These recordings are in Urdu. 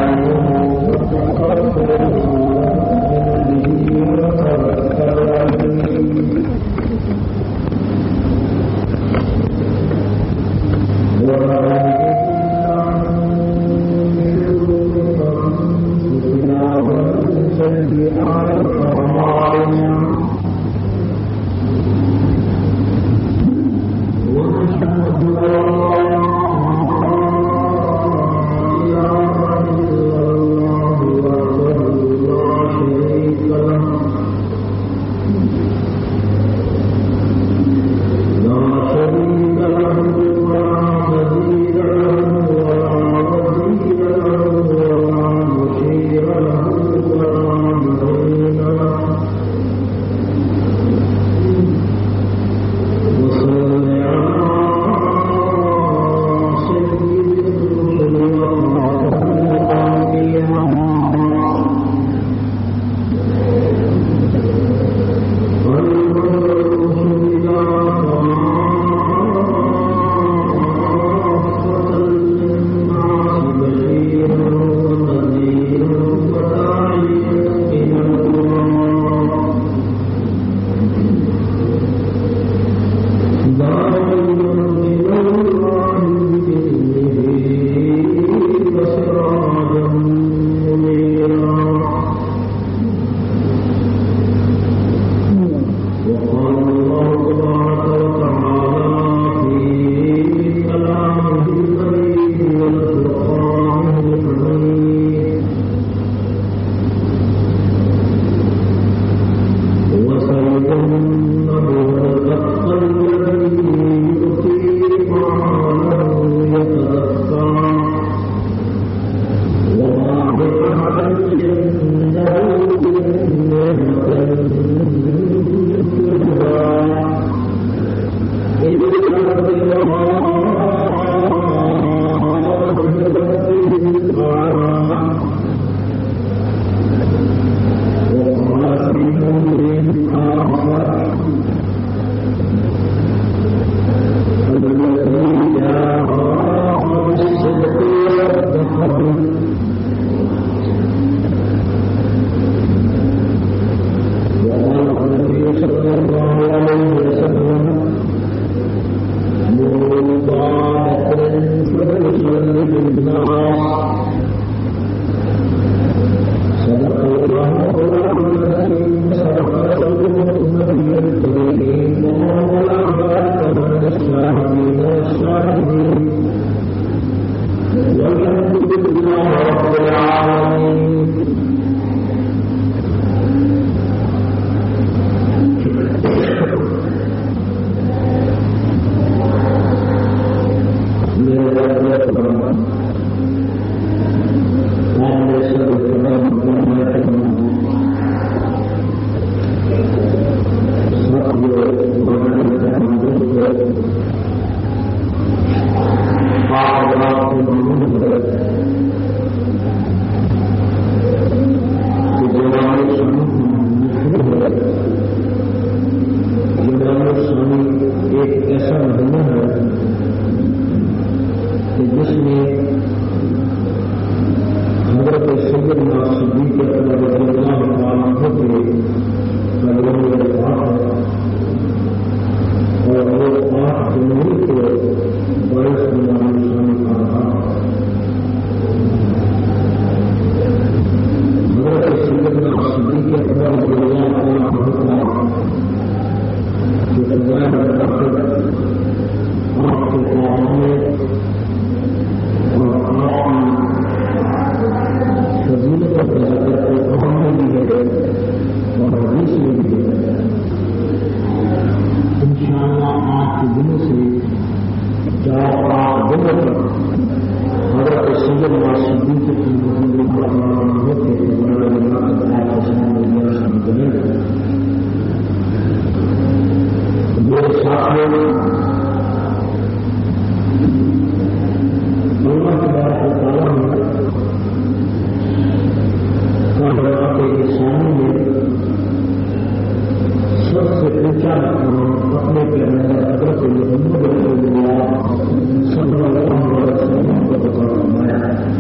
صلی اللہ علیہ وسلم کو فرمایا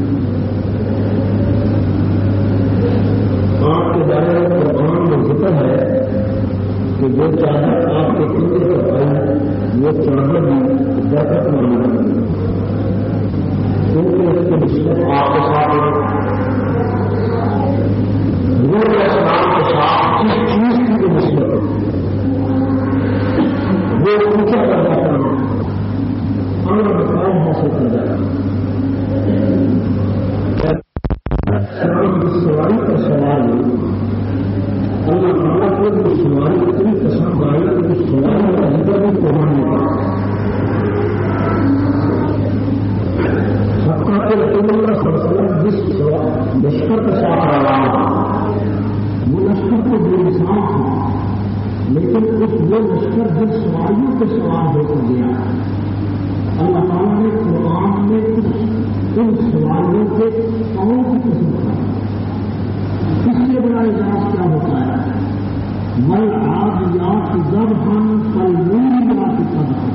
رسول اللہ صلی اللہ علیہ وسلم جس لشکر کے ساتھ روانہ وہ لشکر تو بے مثال تھا، لیکن اس وہ لشکر جن سواریوں کے سوار ہو کر گیا، اللہ تعالیٰ نے قرآن میں ان سواریوں کے پاؤں کی قسم کھائی۔ اس سے بڑا اعزاز کیا ہوتا ہے؟ والعادیات ضبحا فالموریات قدحا،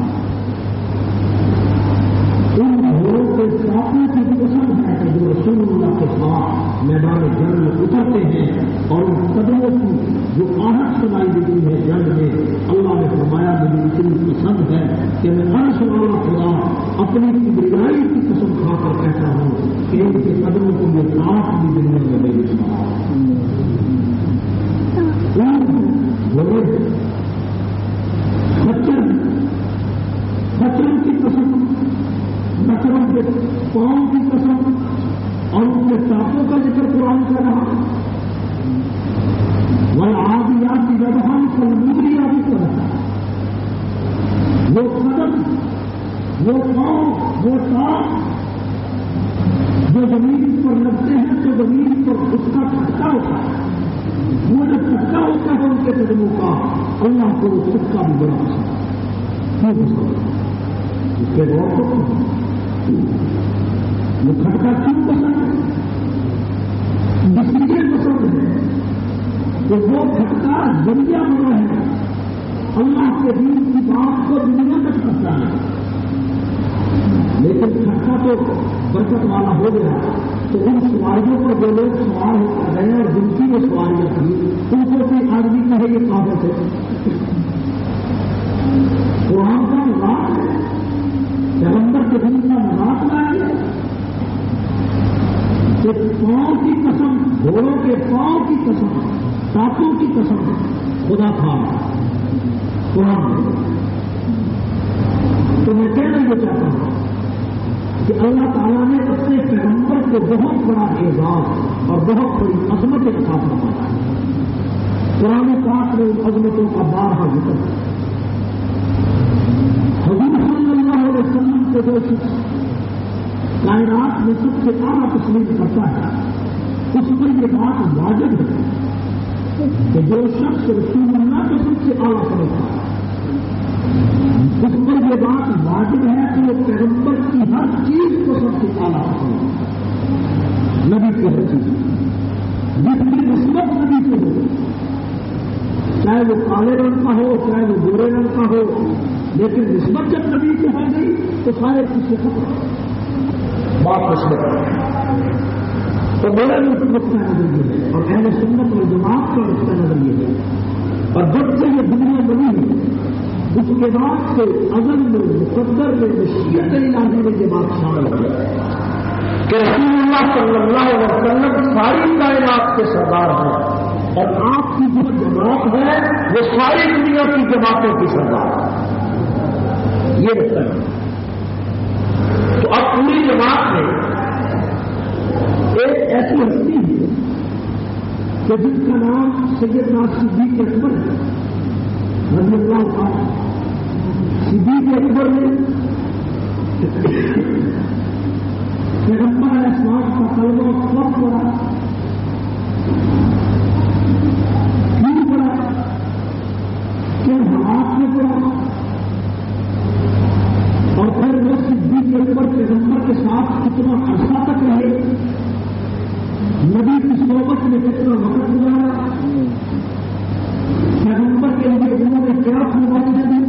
ان گھوڑوں کے ساتھوں کی قسم ہے کہ جو رسول اللہ کے ساتھ میدان جنگ میں اترتے ہیں، اور ان قدموں کی جو آہٹ سنائی دیتی ہے جنگ میں، اللہ نے فرمایا مجھے اتنی پسند ہے کہ میں عرش والا خدا اپنی کبریائی کی قسم کھا کر کہتا ہوں کہ ان کے قدموں کو یہ رات بھی دنیا میں نہیں سنا۔ خچر کی قسم، نچروں کے پاؤں کی قسم، اور ان کے ساتھوں کا ذکر قرآن کر رہا۔ والعادیات ضبحا فالموریات قدحا، وہ قدم، وہ پاؤں، وہ ٹانگ جو زمین پر لگتے ہیں تو زمین پر اس کا دھکا ہوتا ہے، وہ جو دھکا ہوتا ہے ان کے قدموں کا، اللہ کو وہ دھکا بھی بڑا پسند ہے۔ کیوں پسند؟ اس کے غور کو وہ کھٹکا کیوں پسند ہے؟ اس لیے پسند ہے کہ وہ کھٹکا ذریعہ بنا ہے اللہ کے دین کی بات کو دنیا تک کرتا ہے۔ لیکن کھٹکا تو برکت والا ہو گیا تو ان سواریوں پر جو لوگ سوار ہو کر گئے اور جن کی وہ سواریاں تھیں ان کو کوئی آدمی کہے یہ کافر ہے۔ قرآن کا مذاق ہے، پیغمبر کے دین کا مذاق لایا کہ پاؤں کی قسم، گھوڑوں کے پاؤں کی قسم، ساتوں کی قسم خدا تھا قرآن میں۔ تو میں کہنا یہ چاہتا ہوں کہ اللہ تعالیٰ نے اپنے پیغمبر کو بہت بڑا اعزاز اور بہت بڑی عظمت عطا فرمایا ہے۔ قرآن پاک میں ان عظمتوں کا بارہا ذکر ہے۔ حضور صلی اللہ علیہ وسلم کے جو شخص کائنات میں سب سے اعلیٰ تسلیم کرتا ہے اس پر یہ بات واجب ہے کہ جو شخص رسول اللہ کو سب سے اعلیٰ سمجھتا ہے اس پر یہ بات واجب ہے کہ وہ پیغمبر کی ہر چیز کو سب سے اعلیٰ سمجھتا ہے، نبی کی ہر چیز جس کی نسبت نبی سے ہو، چاہے وہ کالے رنگ کا ہو چاہے وہ گورے رنگ کا ہو، لیکن نسبت جب نبی کی ہو گئی تو سارے کچھ سے ختم بات نسبت۔ تو میرا نقطۂ نظر یہ ہے اور اہل سنت والجماعت کا نقطۂ نظر یہ ہے، اور جب سے یہ دنیا بنی ہے اس کے بعد سے ازل میں مقدر میں مشیت الہی میں یہ بات شامل ہو گئی کہ رسول اللہ صلی اللہ علیہ وسلم ساری کائنات کے سردار ہیں اور آپ کی جو جماعت ہے وہ ساری دنیا کی جماعتوں کی سردار ہے، یہ مطلب ہے۔ تو اب پوری جماعت میں ایک ایسی ہستی ہے کہ جس کا نام سیدنا صدیق اکبر ہے رضی اللہ تعالیٰ۔ صدیق اکبر نے پیغمبر علیہ السلام کا کلمہ کب پڑھا، کیوں پڑھا، کن حالات میں پڑھا، اور پھر وہ صدیق اکبر پیغمبر کے ساتھ کتنا عرصہ تک رہے، نبی کی صحبت میں کتنا وقت گزارا، پیغمبر کے لیے انہوں نے کیا فرمائشیں دی،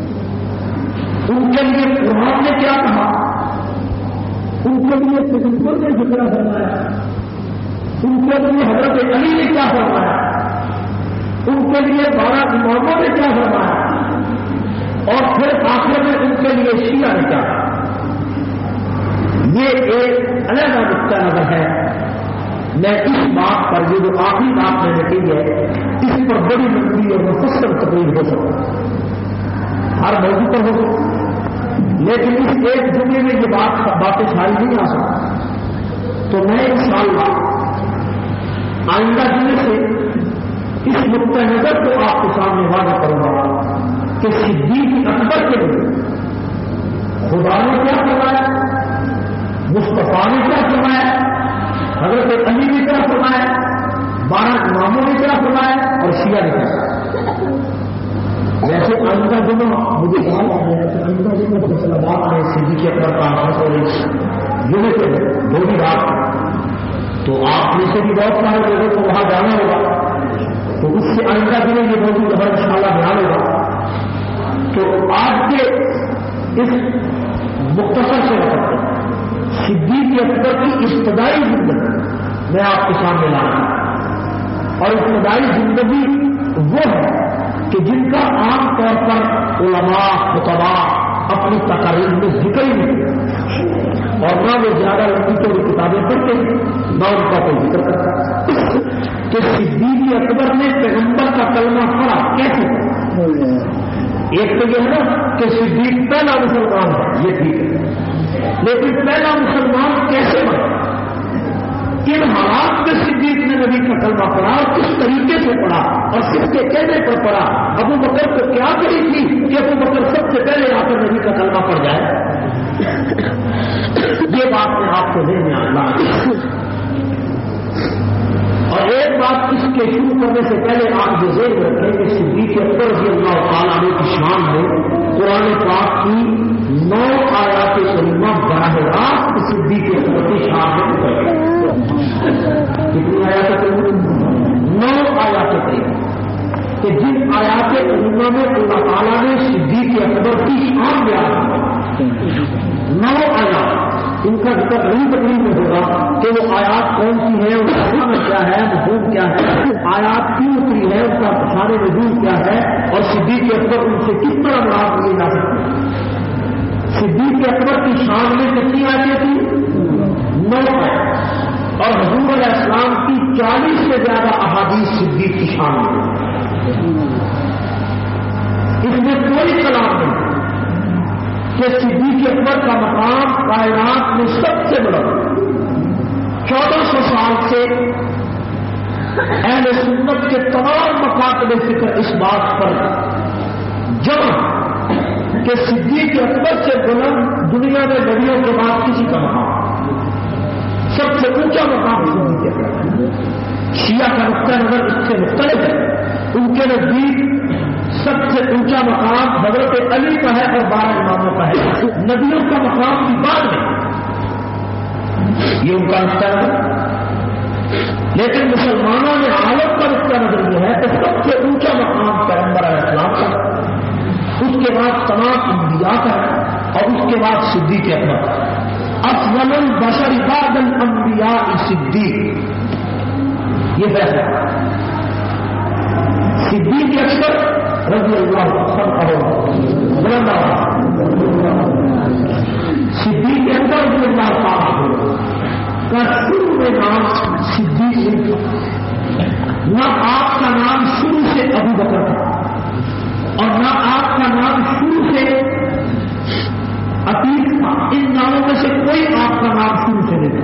ان کے لیے قرآن نے کیا کہا، ان کے لیے پیغمبر نے جھگڑا فرمایا، ان کے لیے حضرت علی نے کیا فرمایا، ان کے لیے 12 اماموں نے کیا فرمایا، اور پھر آخر میں ان کے لیے شیعہ نے کیا کہا۔ یہ ایک علیحدہ نقطہ نظر ہے۔ میں اس بات پر یہ جو آخری بات میں نے کی ہے اس پر بڑی لمبی اور مفصل تقریر ہو سکتی ہے، ہر موضوع پر ہو سکتی، لیکن اس ایک جملے میں یہ باتیں ساری نہیں آ سکتی۔ تو میں انشاءاللہ آئندہ جمعے سے اس نقطۂ نظر کو آپ کے سامنے واضح کروں گا کہ صدیق اکبر کے لیے خدا نے کیا فرمایا، مصطفیٰ نے کیا علی نے کیا فرمایا، 12 اماموں نے کیا فرمایا اور شیعہ نے کیا۔ ویسے آئندہ دنوں مجھے خیال آ رہا ہے کہ آئندہ دنوں فیصلہ باد میں صدیق اکبر کا جمعے کے بولی رات، تو آپ میں سے بھی بہت سارے لوگوں کو وہاں جانا ہوگا، تو اس سے آئندہ دنوں یہ موضوع ان شاء اللہ بیان ہوگا۔ تو آج کے اس مختصر سے وقت صدیق اکبر کی ابتدائی زندگی میں آپ کے سامنے لا رہا ہوں، اور ابتدائی زندگی وہ ہے کہ جن کا عام طور پر علماء خطباء اپنی تقاریر میں ذکر ہی نہیں، اور نہ وہ زیادہ لمبی تو کتابیں پڑھتے ہیں، نہ ان کا کوئی ذکر کرتا۔ کہ صدیق اکبر نے پیغمبر کا کلمہ پڑھا کیسے؟ ایک تو یہ ہے نا کہ صدیق پہلا مسلمان ہے، یہ ٹھیک ہے، لیکن پہلا مسلمان کیسے بنا؟ کن حالات میں صدیق نے نبی کا کلمہ پڑھا اور کس طریقے سے پڑھا اور کس کے کہنے پر پڑھا؟ ابو بکر کو کیا کری تھی کہ ابو بکر سب سے پہلے آ کر نبی کا کلمہ پڑھ جائے؟ یہ بات میں آپ کو ذہن میں آنا ہے۔ اور ایک بات اس کے شروع کرنے سے پہلے آپ یہ ذہن رکھیں کہ صدیق اکبر رضی اللہ تعالیٰ عنہ کی شان میں قرآن پاک کی 9 آیات کریمہ براہ راست صدیق اکبر کی شان میں کتنی آیات کریمہ؟ 9 آیات کریمہ، کہ جن آیات کریمہ میں اللہ تعالیٰ نے صدیق اکبر کی شان بیان کی 9 آیات، ان کا ذکر نہیں تقریب میں ہوگا کہ وہ آیات کون سی ہیں، ان کا معنی کیا ہے، مفہوم کیا ہے، آیات کیوں اتری ہے، ان کا شان نزول کیا ہے، اور صدیق اکبر ان سے کس طرح مراد لیے جا سکتے ہیں۔ صدیق اکبر کی شان میں کتنی آیتیں تھیں؟ 9 آیات، اور حضور علیہ السلام کی 40 سے زیادہ احادیث صدیق کی شان میں، اس میں کوئی کلام نہیں کہ صدیق اکبر کا مقام کائنات میں سب سے بڑا۔ 1400 سال سے اہل سنت کے تمام مکاتب فکر اس بات پر جمع کہ صدیق اکبر سے بلند دنیا میں نبیوں کے بعد کسی کا مقام، سب سے اونچا مقام صدیق اکبر۔ شیعہ کا نقطہ نظر اس سے مختلف ہے، ان کے نزدیک سب سے اونچا مقام حضرت علی کا ہے اور 12 اماموں کا ہے، نبیوں کا مقام بھی بعد میں، یہ ان کا نقطہ نظر۔ لیکن مسلمانوں نے عالم کا نقطہ نظر یہ ہے کہ سب سے اونچا مقام پیغمبر علیہ السلام کا، اس کے بعد تمام انبیاء کا، اور اس کے بعد صدیق اکبر۔ افضل البشر بعد الانبیاء صدیق، یہ فیصلہ صدیق اکبر رضی اللہ عنہ، صدیق اکبر رضی اللہ عنہ کا شروع میں نام صدیق نہیں تھا، نہ آپ کا نام شروع سے ابو بکر تھا، اور نہ آپ کا نام شروع سے عتیق تھا، ان ناموں میں سے کوئی آپ کا نام شروع سے نہیں تھا۔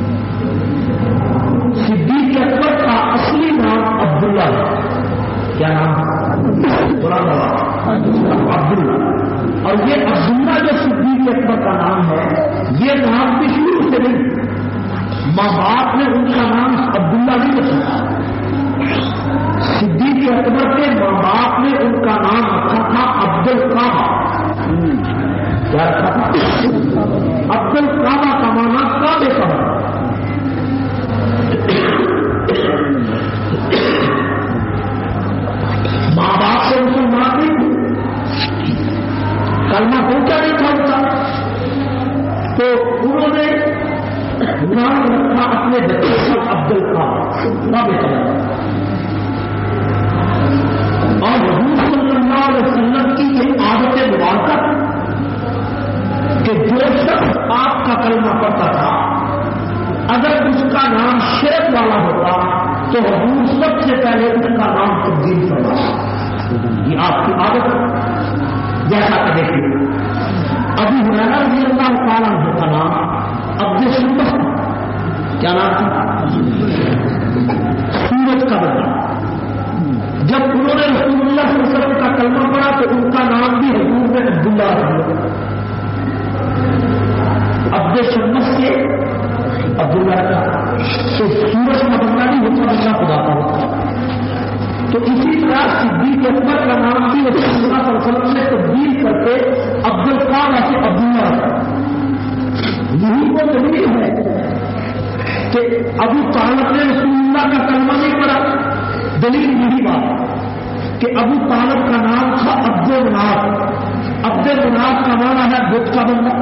صدیق اکبر کا اصلی نام عبداللہ ہے، کیا نام؟ عبداللہ۔ اور یہ عبداللہ جو صدیق اکبر کا نام ہے، یہ نام بھی شروع سے نہیں، ماں باپ نے ان کا نام عبداللہ نہیں رکھا، صدیق اکبر کے ماں باپ نے ان کا نام رکھا تھا عبدالکعبہ۔ کیا رکھا تھا؟ عبدالکعبہ کا معنی کعبے کا ہے۔ ماں باپ سے مسلمان نہیں تھے، کلمہ پہنچا نہیں تھا ان کا، تو انہوں نے نام رکھا اپنے بچے کا عبدالکعبہ، کعبے کا۔ اور حضور صلی اللہ علیہ وسلم کی یہ عادت مبارکہ کہ جو شخص آپ کا کلمہ پڑھتا تھا، اگر اس کا نام شرک والا ہوتا تو حضور سب سے پہلے اس کا نام تبدیل کروا، یہ آپ کی عادت ہے۔ جیسا کہ دیکھیے ابو ہریرہ رضی اللہ تعالیٰ عنہ کا نام عبد شمس، کیا نام تھا؟ سورج کا بدلا۔ جب انہوں نے رسول اللہ صلی اللہ علیہ وسلم کا کلمہ پڑھا تو ان کا نام بھی حضور نے عبداللہ رکھا، عبد شمس سے عبداللہ کا۔ تو کہ ابو طالب نے رسول اللہ کا کلمہ نہیں پڑھا. دلیل یہی بات کہ ابو طالب کا نام تھا عبد مناف. عبد مناف کا معنی ہے بت کا بندہ.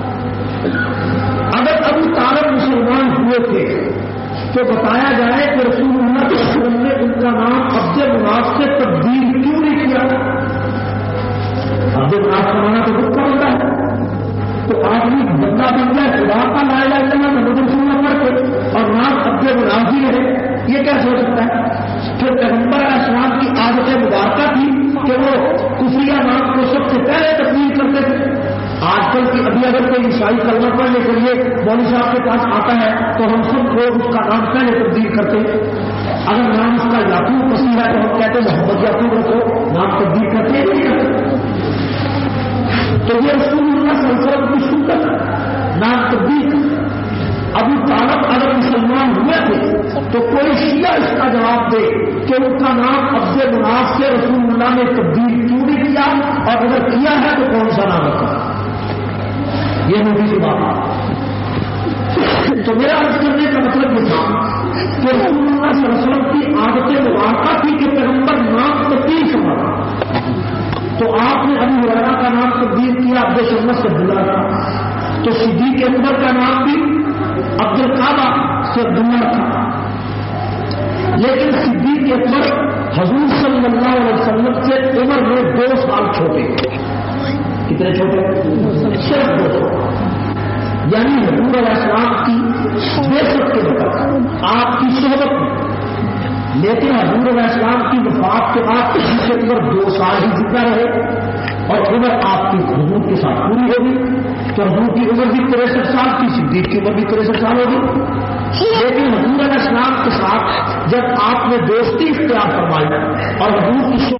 اگر ابو طالب مسلمان ہوئے تھے تو بتایا جائے کہ رسول اللہ صلی اللہ علیہ وسلم نے ان کا نام عبد مناف سے تبدیل کیوں نہیں کیا؟ عبد مناف کا معنی تو بت کا بندہ ہے. تو آدمی بندہ بن جائے خدا کا لا الہ الا اللہ محمد رسول اللہ پڑھ کے اور نام عبد مناف ہی رہے, یہ کیسے ہو سکتا ہے؟ پھر پیغمبر علیہ السلام کی عادت مبارکہ تھی کہ وہ کفریہ نام کو سب سے پہلے تبدیل کرتے تھے. آج کل کی ابھی اگر کوئی عیسائی کلمہ پڑھنے کے لیے مولوی صاحب کے پاس آتا ہے تو ہم سب لوگ اس کا نام پہلے تبدیل کرتے ہیں. اگر نام اس کا یعقوب مسیح ہے تو ہم کہتے ہیں محمد یعقوب رکھو, نام تبدیل کرتے ہیں نہیں کرتے. تو یہ رسول اللہ صلی اللہ علیہ وسلم کی سنت نام تبدیل. ابو طالب اگر مسلمان ہوئے تھے تو کوئی شیعہ اس کا جواب دے کہ ان کا نام عبد مناف سے رسول اللہ نے تبدیل کیوں نہیں کیا, اور اگر کیا ہے تو کون سا نام رکھا؟ یہ موٹی سی بات ہے. تو میرا عرض کرنے کا مطلب یہ تھا کہ رسول اللہ صلی اللہ علیہ وسلم کی عادت مبارکہ تھی کہ پیغمبر نام تبدیل کرنا. تو آپ نے ابو ہریرہ کا نام تبدیل کیا عبد الشمس سے عبداللہ کا. تو صدیق اکبر کا نام بھی عبد القعبہ سے عبداللہ تھا. لیکن صدیق اکبر حضور صلی اللہ علیہ وسلم سے عمر میں 2 سال چھوٹے. کتنے چھوٹے؟ صرف 2 سال. یعنی حضور علیہ السلام کی بعثت کے وقت آپ کی صحبت میں. لیکن حضور علیہ السلام کی وفات کے بعد صدیق اکبر 2 سال ہی زندہ رہے اور عمر آپ کی حضور کے ساتھ پوری ہوگی. تو حضور کی عمر بھی 63 سال کی, صدیق کی عمر بھی 63 سال ہوگی. لیکن حضور علیہ السلام کے ساتھ جب آپ نے دوستی اختیار فرمائی اور حضور کی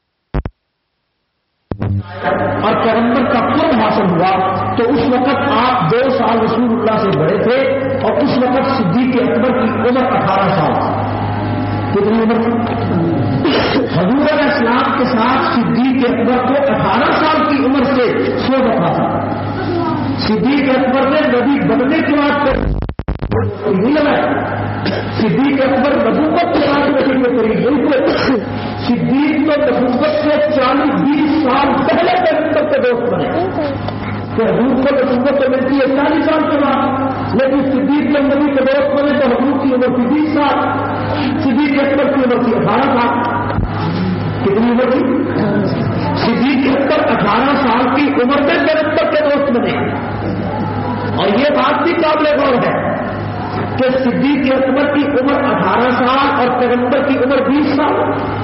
اور پیغمبر کا قرب حاصل ہوا تو اس وقت آپ 2 سال رسول اللہ سے بڑے تھے اور اس وقت صدیق اکبر کی عمر 18 سال. کتنی عمر؟ حضور علیہ السلام کے ساتھ صدیق اکبر کو 18 سال کی عمر سے صحبت حاصل. صدیق اکبر نے نبی بننے کے بعد نہیں لگایا. صدیق اکبر نبوت کے بعد نبی کے قریب نہیں ہوئے. صدیق تو نبوت سے 40-20 سال پہلے پیغمبر کے دوست بنے. تو حضور کو نبوت تو ملتی ہے 40 سال کے بعد, لیکن صدیق کے نبی کے دوست بنے تو حضور کی عمر تھی 20 سال, صدیق اکبر کی عمر تھی 18 سال. کتنی عمر تھی؟ صدیق اکبر 18 سال کی عمر میں پیغمبر کے دوست بنے. اور یہ بات بھی قابل غور ہے کہ صدیق اکبر کی عمر 18 سال اور پیغمبر کی عمر 20 سال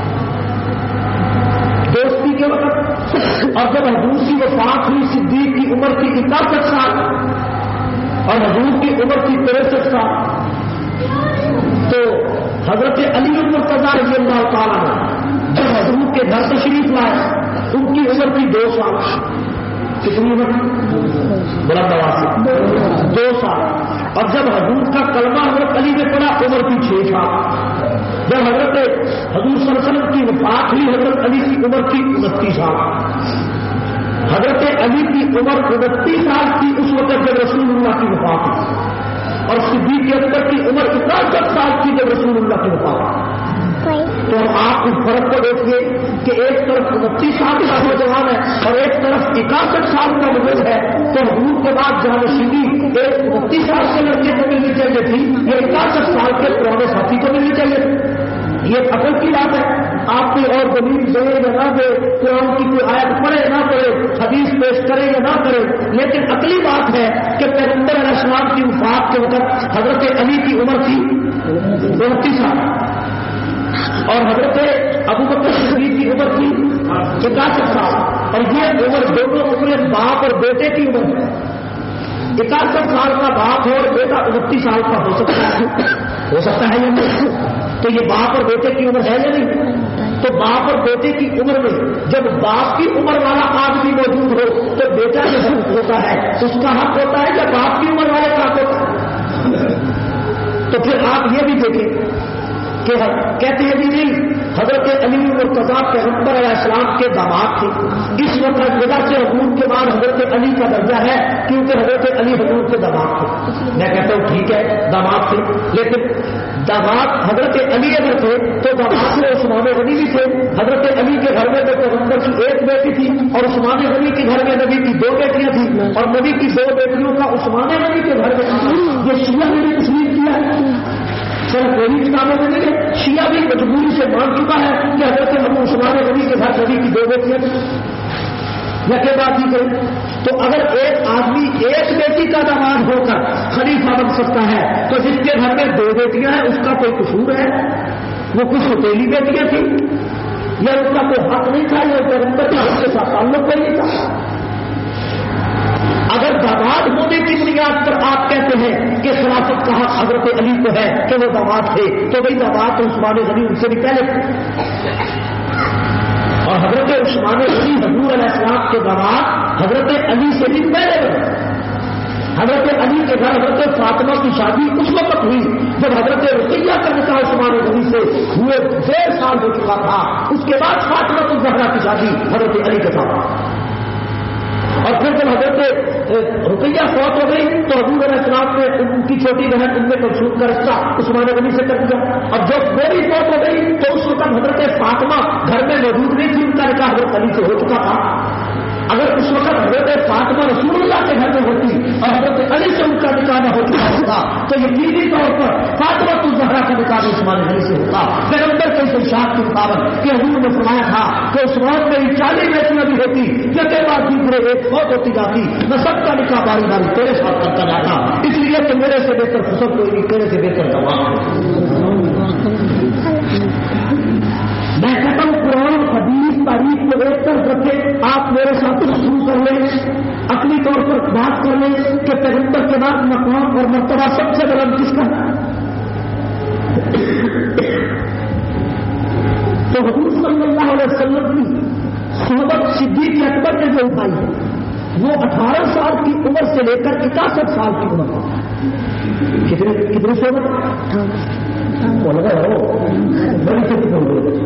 دوستی کے وقت. اور جب حضور کی وفات ہوئی صدیق کی عمر کی 61 سال اور حضور کی عمر کی 63 سال. تو حضرت علی المرتضیٰ رضی اللہ تعالیٰ نے جب حضور کے گھر تشریف لائے ان کی عمر تھی 2 سال. کتنی عمر؟ بڑا نواز 2 سال. اور جب حضور کا کلمہ حضرت علی نے پڑھا عمر کی 6 سال. جب حضرت حضور صلی اللہ علیہ وسلم کی وفات ہوئی حضرت علی کی عمر کی 29 سال. حضرت علی کی عمر 29 سال کی اس وقت جب رسول اللہ کی وفات ہوئی, اور صدیق اکبر کی عمر 61 سال کی جب رسول اللہ کی وفات ہوئی. تو آپ اس فرق کو دیکھیے کہ ایک طرف 29 سال کا نوجوان ہے اور ایک طرف 61 سال کا بزرگ ہے. تو حضور کے بعد جانشینی ایک 29 سال کے لڑکے کو ملنی چاہیے تھی, یہ 61 سال کے پرانے ساتھی کو ملنی چاہیے تھی. یہ عقل کی بات ہے. آپ کوئی اور دلیل دے یا نہ دے, قرآن کی کوئی آیت پڑھے یا نہ پڑھے, حدیث پیش کرے یا نہ کرے, لیکن عقلی بات ہے کہ پیغمبر علیہ السلام کی وفات کے وقت حضرت علی کی عمر تھی 29 سال اور حضرت ابوبکر صدیق کی عمر تھی 61 سال. اور یہ عمر دونوں عمریں باپ اور بیٹے کی عمر ہے. 61 سال کا باپ ہے اور بیٹا 29 سال کا ہو سکتا ہے یا نہیں؟ تو یہ باپ اور بیٹے کی عمر ہے یا نہیں؟ تو باپ اور بیٹے کی عمر میں جب باپ کی عمر والا آدمی موجود ہو تو بیٹا جو حق ہوتا ہے اس کا حق ہوتا ہے یا باپ کی عمر والے کا حق ہوتا ہے؟ تو پھر آپ یہ بھی دیکھیں کہ کہتے ہیں بھی نہیں حضرت علی مرتضیٰ پیغمبر علیہ السلام کے داماد تھے. اس وجہ سے حضور کے بعد حضرت علی کا درجہ ہے کیونکہ حضرت علی حضور کے داماد تھے. میں کہتا ہوں ٹھیک ہے داماد تھے, لیکن داماد حضرت علی اگر تھے تو داماد میں عثمان غنی بھی تھے. حضرت علی کے گھر میں تو پیغمبر کی ایک بیٹی تھی اور عثمان غنی کے گھر میں نبی کی 2 بیٹیاں تھیں اور نبی کی 2 بیٹیوں کا عثمان غنی کے گھر میں یہ شیعہ نے بھی تسلیم کیا ہے. صرف کوئی کتابوں میں نہیں ہے, شیعہ بھی مجبوری سے مان چکا ہے کہ حضرت ابو عثمان غنی کے گھر نبی کی 2 بیٹیاں تھیں. یقین بات ہی کریں تو اگر ایک آدمی ایک بیٹی کا داماد ہو کر خلیفہ بن سکتا ہے تو جس کے گھر میں 2 بیٹیاں ہیں اس کا کوئی قصور ہے؟ وہ کچھ سوتیلی بیٹیاں تھیں یا اس کا کوئی حق نہیں تھا یا پیغمبر کا حق کے ساتھ تعلق کوئی نہیں تھا؟ اگر داماد ہونے کی بنیاد پر آپ کہتے ہیں کہ خلافت کا حق حضرت علی کو ہے کہ وہ داماد تھے تو بھائی داماد تو عثمان غنی ان سے بھی پہلے تھے اور حضرت عثمان غنی حضور علیہ السلام کے داماد حضرت علی سے بھی پہلے بنے. حضرت علی کے گھر حضرت فاطمہ کی شادی اس وقت ہوئی جب حضرت رقیہ کا نکاح عثمان غنی سے ہوئے 1.5 سال ہو چکا تھا. اس کے بعد فاطمہ الزہرا کی شادی حضرت علی کے ساتھ اور پھر جب حضرت رقیہ فوت ہو گئی تو حضور علیہ السلام نے ان کی چھوٹی بہن ام کلثوم کا رشتہ عثمان غنی سے کر دیا. اور جب وہ بھی فوت ہو گئی تو اس وقت حضرت فاطمہ گھر میں موجود نہیں تھی, ان کا نکاح حضرت علی سے ہو چکا تھا. اگر اس وقت حضرت فاطمہ رسول اللہ کے گھر میں ہوتی اور حضرت علی سے ان کا نکاح نہ ہو چکا ہوتا تو یقینی طور پر فاطمہ الزہرا کا نکاح عثمان غنی سے ہوتا. پیغمبر کے ارشاد کے مطابق کہ حضور نے فرمایا تھا کہ عثمان میں 40 بیٹیاں بھی ہوتی یکے بعد دوسرے ایک فوت ہوتی جاتی, میں سب کا نکاح باری باری تیرے ساتھ کرتا جاتا, اس لیے کہ میرے سے بہتر خسر کوئی نہیں, تیرے سے بہتر جواب. میں کہتا ہوں قرآن حدیث تاریخ کو ایک طرف رکھے, آپ میرے ساتھ شروع کر لیں, عقلی طور پر بات کر لیں کہ پیغمبر کے بعد مقام اور مرتبہ سب سے بلند کس کا ہے. تو حضور صلی اللہ علیہ وسلم کی صحبت صدیق اکبر نے جو اٹھائی ہے وہ 18 سال کی عمر سے لے کر 61 سال کی عمر کتنی صحبت بول رہے ہو بڑی چھوٹی بول رہے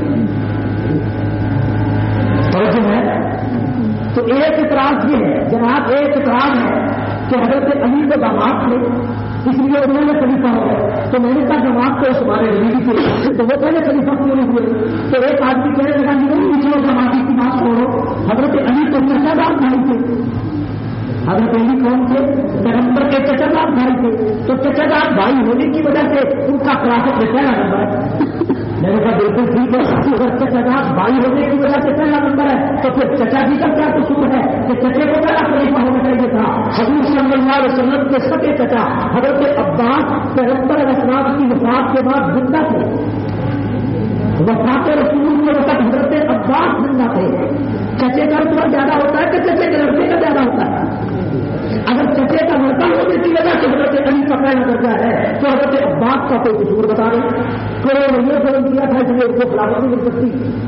توجہ ہے. تو ایک اعتراض یہ ہے جناب, ایک اعتراض ہے کہ حضرت علی کو داماد تھے اس لیے انہوں نے خلیفہ ہو گئے تو میں نے کہا داماد تو عثمان غنی تھے تو وہ پہلے خلیفہ کیوں نہیں ہوئے. تو ایک آدمی کہنے لگا نہیں پچھلے دامادی کی بات چھوڑو, حضرت علی تو چچا دار بھائی تھے. حضرت علی کون تھے؟ پیغمبر کے چچا دار بھائی تھے. تو چچا دار بھائی ہونے کی وجہ سے ان کا خلافت میں پہلا نمبر ہے. میں نے کہا بالکل ٹھیک ہے, اگر چچا دار بھائی ہونے کی وجہ سے پہلا نمبر ہے تو پھر چچا جی کا کیا قصور ہے کہ چچے کو پہلا خلیفہ ہونا چاہیے تھا. حضور صلی اللہ علیہ وسلم کے سگے چچا حضرت عباس پیغمبر علیہ السلام کی وفات کے بعد زندہ تھے. وفات رسول کے وقت حضرت عباس زندہ تھے. چچے کا رتبہ زیادہ ہوتا ہے کہ چچے کے لڑکے کا زیادہ ہوتا ہے؟ اگر چچے کا لڑکا ہونے کی وجہ سے حضرت علی کا پہلا درجہ ہے تو حضرت عباس کا کوئی قصور بتا رہے کروڑوں نے ظلم کیا تھا اس لیے اس کو خلافت نہیں مل سکتی.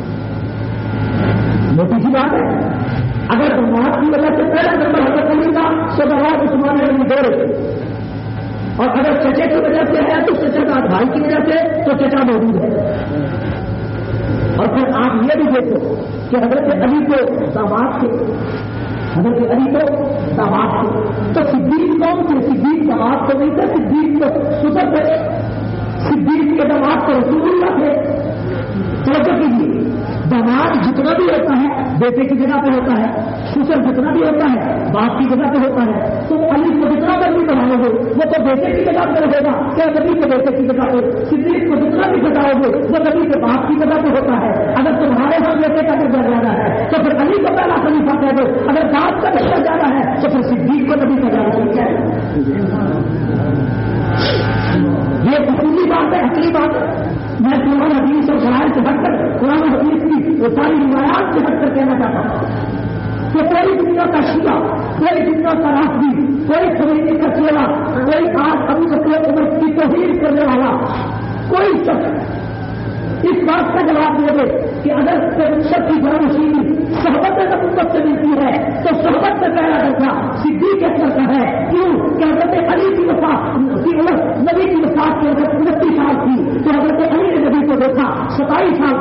موٹی سی بات ہے. اگر دماغ کی وجہ سے پہلا نمبر حضرت علی کا تو دماغ عثمان غنی دو رہے اور اگر چچے کی وجہ سے ہے تو چچا کا بھائی کی وجہ سے تو چچا موجود ہے. اور پھر آپ یہ بھی دیکھو کہ حضرت علی کو داماد تھے, حضرت علی کو داماد تھے. تو صدیق کون تھے؟ صدیق داماد تو نہیں تھے, صدیق کو سپر تھے. صدیق کے داماد تو رسول اللہ تھے. توجہ کیجیے, داماد جتنا بھی ہوتا ہے بیٹے کی جگہ پہ ہوتا ہے, سسر جتنا بھی ہوتا ہے باپ کی جگہ پہ ہوتا ہے. تو علی کو جتنا بھی بڑھاؤ گے وہ تو بیٹے کی جگہ پہ رہے گا, کیا نبی کے بیٹے کی جگہ پہ. صدیق کو جتنا بھی بتاؤ گے وہ نبی کے باپ کی جگہ پہ ہوتا ہے. اگر تمہارے ہاں بیٹے کا درجہ زیادہ ہے تو پھر علی کو پہلا خلیفہ کہہ دو, اگر باپ کا درجہ زیادہ ہے تو پھر صدیق کو نبی کا زیادہ ٹھیک ہے. یہ اصولی بات ہے, اصلی بات ہے. میں قرآن حدیث اور شرائع سے ہٹ کر قرآن حدیث کی وہ ساری روایات سے ہٹ کر کہنا چاہتا ہوں کہ کوئی دنیا کا شیعہ, کوئی دنیا کا رافضی, کوئی خمینی کا چیلا, کوئی آج ابو بکر عمر کی توہین کرنے والا کوئی شخص اس بات کا جواب دے دے کہ اگر پیغمبر کی جانشینی صحبت نبوت سے ملتی ہے تو صحبت سے پہلا درجہ صدیق اکبر کا ہے. کیوں کہ حضرت علی کی وفات کی عمر نبی کی وفات کی عمر 29 سال تھی تو حضرت علی نے نبی کو دیکھا 27 سال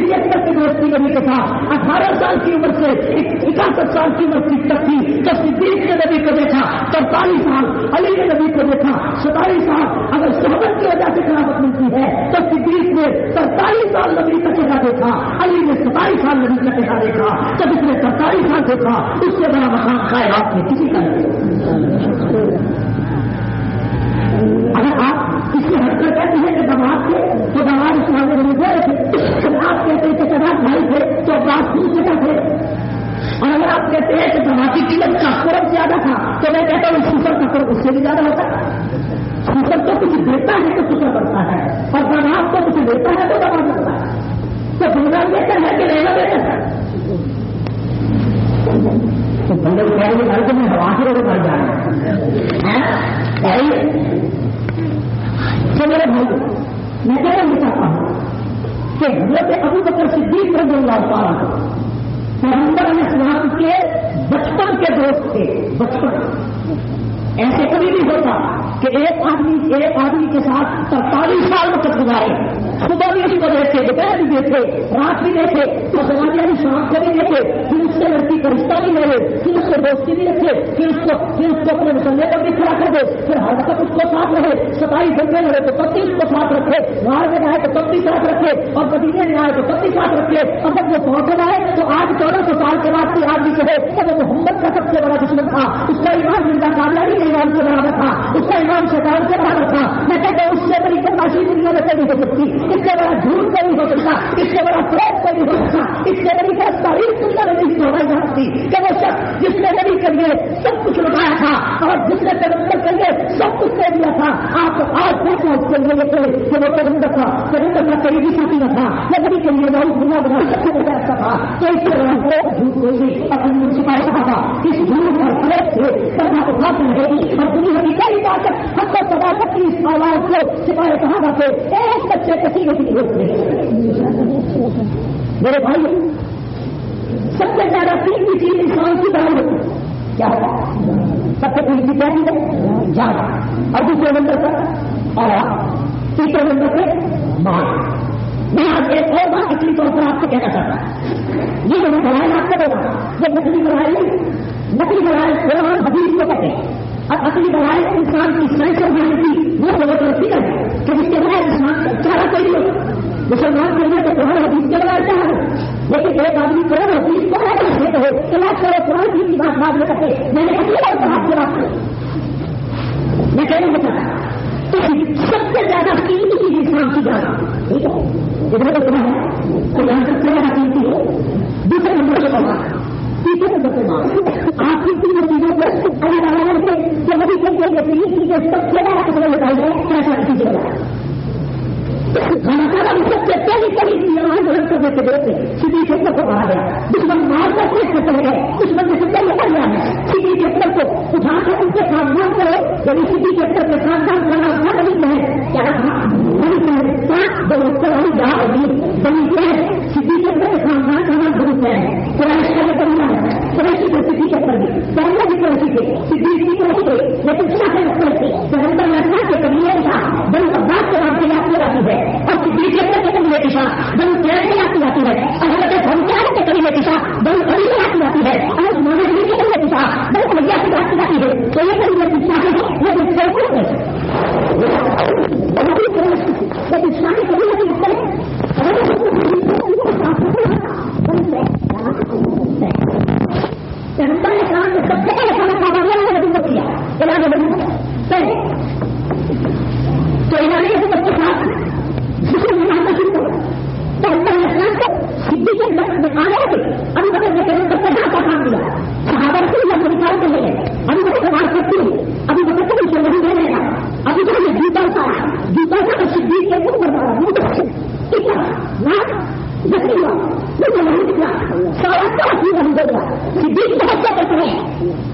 صدیق اکبر کی دوستی نبی کے ساتھ 18 سال کی عمر سے 61 سال کی عمر تک تھی. جب صدیق نے نبی کو دیکھا 43 سال، علی نے نبی کو دیکھا 27 سال. اگر صحبت کی وجہ سے خلافت ملتی ہے تو صدیق نے 43 سال نبی کا چہرہ دیکھا، علی نے 27 سال نبی کا چہرہ دیکھا. جب اس نے 43 سال دیکھا اس سے بڑا مقام کائنات میں کسی کا نہیں. اگر آپ اس سے ہٹ کر کہتے ہیں کہ دماغ تھے تو دماغ اس معاملے میں گئے تھے، اگر آپ کہتے ہیں کہ سداف بھائی تھے تو بات پوچھ سکا تھے، اور اگر آپ کہتے ہیں کہ دماغ کی قیمت کا قرب زیادہ تھا تو میں کہتا ہوں سوسر کا قرب اس سے بھی زیادہ ہوتا ہے. سوسر تو کچھ دیتا ہے تو سوسر بڑھتا ہے، اور دماغ تو کچھ دیتا ہے تو دماغ بڑھتا ہے. تو بنگال بہتر ہے کہ رہنا بہتر ہے؟ تو بندے کو کہہ رہے کہ میں ہوا کی روڈ پر جا رہا ہوں. تو میرے بھائی میں کہنا چاہتا ہوں کہ حضرت ابو بکر صدیق رضی اللہ تعالیٰ پیغمبر علیہ السلام کے بچپن کے دوست تھے. بچپن ایسے کبھی نہیں ہوتا کہ ایک آدمی کے ساتھ 43 سال وقت گزارے. صبح بھی اس کو دیکھتے، دوپہر بھی دیکھتے، رات بھی دیکھتے، تو زمانے بھی شام کو بھی دیکھتے، پھر اس سے لڑکی کا رشتہ بھی لے لے، پھر اس سے دوستی بھی رکھے، پھر اس کو اپنے مسئلے پر بھی کھڑا کر دے، پھر ہر وقت اس کو ساتھ رہے. 27 گھنٹے رہے تو تب بھی اس کو ساتھ رکھے، باہر میں آئے تو تب بھی ساتھ رکھے، اور مدینے میں آئے تو تب بھی ساتھ رکھے. اور جب وہ پہنچ آئے تو آج 1400 سال کے بعد کوئی آدمی کہے کہ وہ محمد کا سب سے بڑا دشمن تھا، اس کا ایمان زندہ کاملہ ہی ایمان سے برابر تھا، اس کا ایمان شیطان سے برابر تھا. میں کہتا ہوں اس سے بڑی بدماشی دنیا میں نہیں ہو سکتی، اس سے بڑا جھوٹ نہیں ہو سکتا، اس سے بڑا فریب نہیں ہو سکتا، اس سے بڑی تاریخ دنیا میں نہیں ہونا جا سکتی کہ وہ شخص جس نے نبی کے لیے سب کچھ لگایا تھا اور جس نے پیغمبر کے لیے سب کچھ دے دیا تھا. آپ آج دیکھنا اس کے لیے کہ وہ پیغمبر کا قریبی ساتھی نہ تھا، یا نبی کے لیے بہت دنیا بنا سکتے میں ایسا تھا. تو اس سے بڑا جھوٹ ہوگی اور چھپایا کہا تھا اس جھوٹ اور فریب سے کرنا تو بات رہے گی. اور دنیا کی کئی طاقت ہم کو سدا سکتی اس آواز کو چھپائے کہا تھا کہ ایک بچے کسی کو بھی روک نہیں. میرے بھائی سب سے زیادہ قیمتی چیز انسان کی دعوت ہوتی کیا ہوگا؟ سب سے قیمتی کیا چیز ہے؟ جانا. اور دوسرے نمبر پر اور تیسرے نمبر پہ مال. میں آج ایک اور بات اصلی طور پر آپ سے کہنا چاہتا ہوں. یہ جو میں بڑھائے آپ کرے گا یہ نقلی بڑھائے نہیں، نقلی بڑھائے قرآن حدیث کو کہتے ہیں، اور اصلی بڑھائے انسان کی سائنس اور کی وہ بہت رسی ہے کہ جس کے بغیر انسان کا چارہ کوئی نہیں ہوتا. مسلمان کے لیے تو قرآن حدیث کے بغیر کیا ہے، لیکن ایک آدمی قرآن حدیث کو ہے تو علاج کرو قرآن کی بات بعد میں کرتے. میں نے اپنی بات پر آپ سے بات کی میں کہنا چاہتا تو سب سے زیادہ قیمتی چیز انسان کی جانا ٹھیک ہے. ادھر تو ہے تو یہاں سب سے زیادہ قیمتی ہے. دوسرے نمبر سے بڑھا، تیسرے نمبر سے بات آپ کی تینوں چیزوں کو اگر سے جو نبی کے سب سے بڑا خبر بتائی ہے کیسا چیزیں سب سے پہلی دیتے دیتے سیدھی چکر کو بڑھا گیا. دشمن مار کر پیٹ میں چلے گئے، دشمن نے سب نکل گیا ہے. سیدھی چکر کو اٹھا کر ان کے خاندان کرو، یعنی سیدھی چکر کے خاندان کرنا اٹھا نہیں ہے کیا بنی ہے. سیدھی چکر کے خاندان کا نام درست ہے. سیدھی چکر بھی پہلے بھی کرسی تھے، سیدھی کرسی تھے، لیکن پیغمبر اللہ کے قبیلے کا بن عباس کے نام سے یاد کی جاتی ہے، اور سیدھی چکر کے قبیلے کی شاہ بن پیڑ سے یاد کی جاتی ہے، اور حضرت ہمچار کے قبیلے کی شاہ بن قبیل سے یاد کی جاتی ہے، اور محمد علی کے قبیلے کی شاہ بن قبیلہ سے یاد کی جاتی ہے. تو یہ قبیلے کی شاہ ہے لیکن شاہی قبیلے کی پیغمبر نے کہا کہ سب سے پہلے کھانا کھانا کیا علاج پہلے تو علاج سب کے ساتھ پیغمبر شروع کرو. پیغمبر اسلام کو سدھی کے میں آ رہے تھے. ابھی بغیر نے پیغمبر کو جہاں کا کام دیا صحابہ سے یا نکال کے لے گئے. ابھی بغیر سے بات کرتی ہوں، ابھی بغیر سے بھی نہیں دے رہے گا. ابھی بغیر نے جوتا اتارا، جوتا کا سدھی کے منہ بڑھ رہا نہیں ہوا نہیں نکلا سارا کافی بن گیا. سدھی بہت کیا کرتے ہیں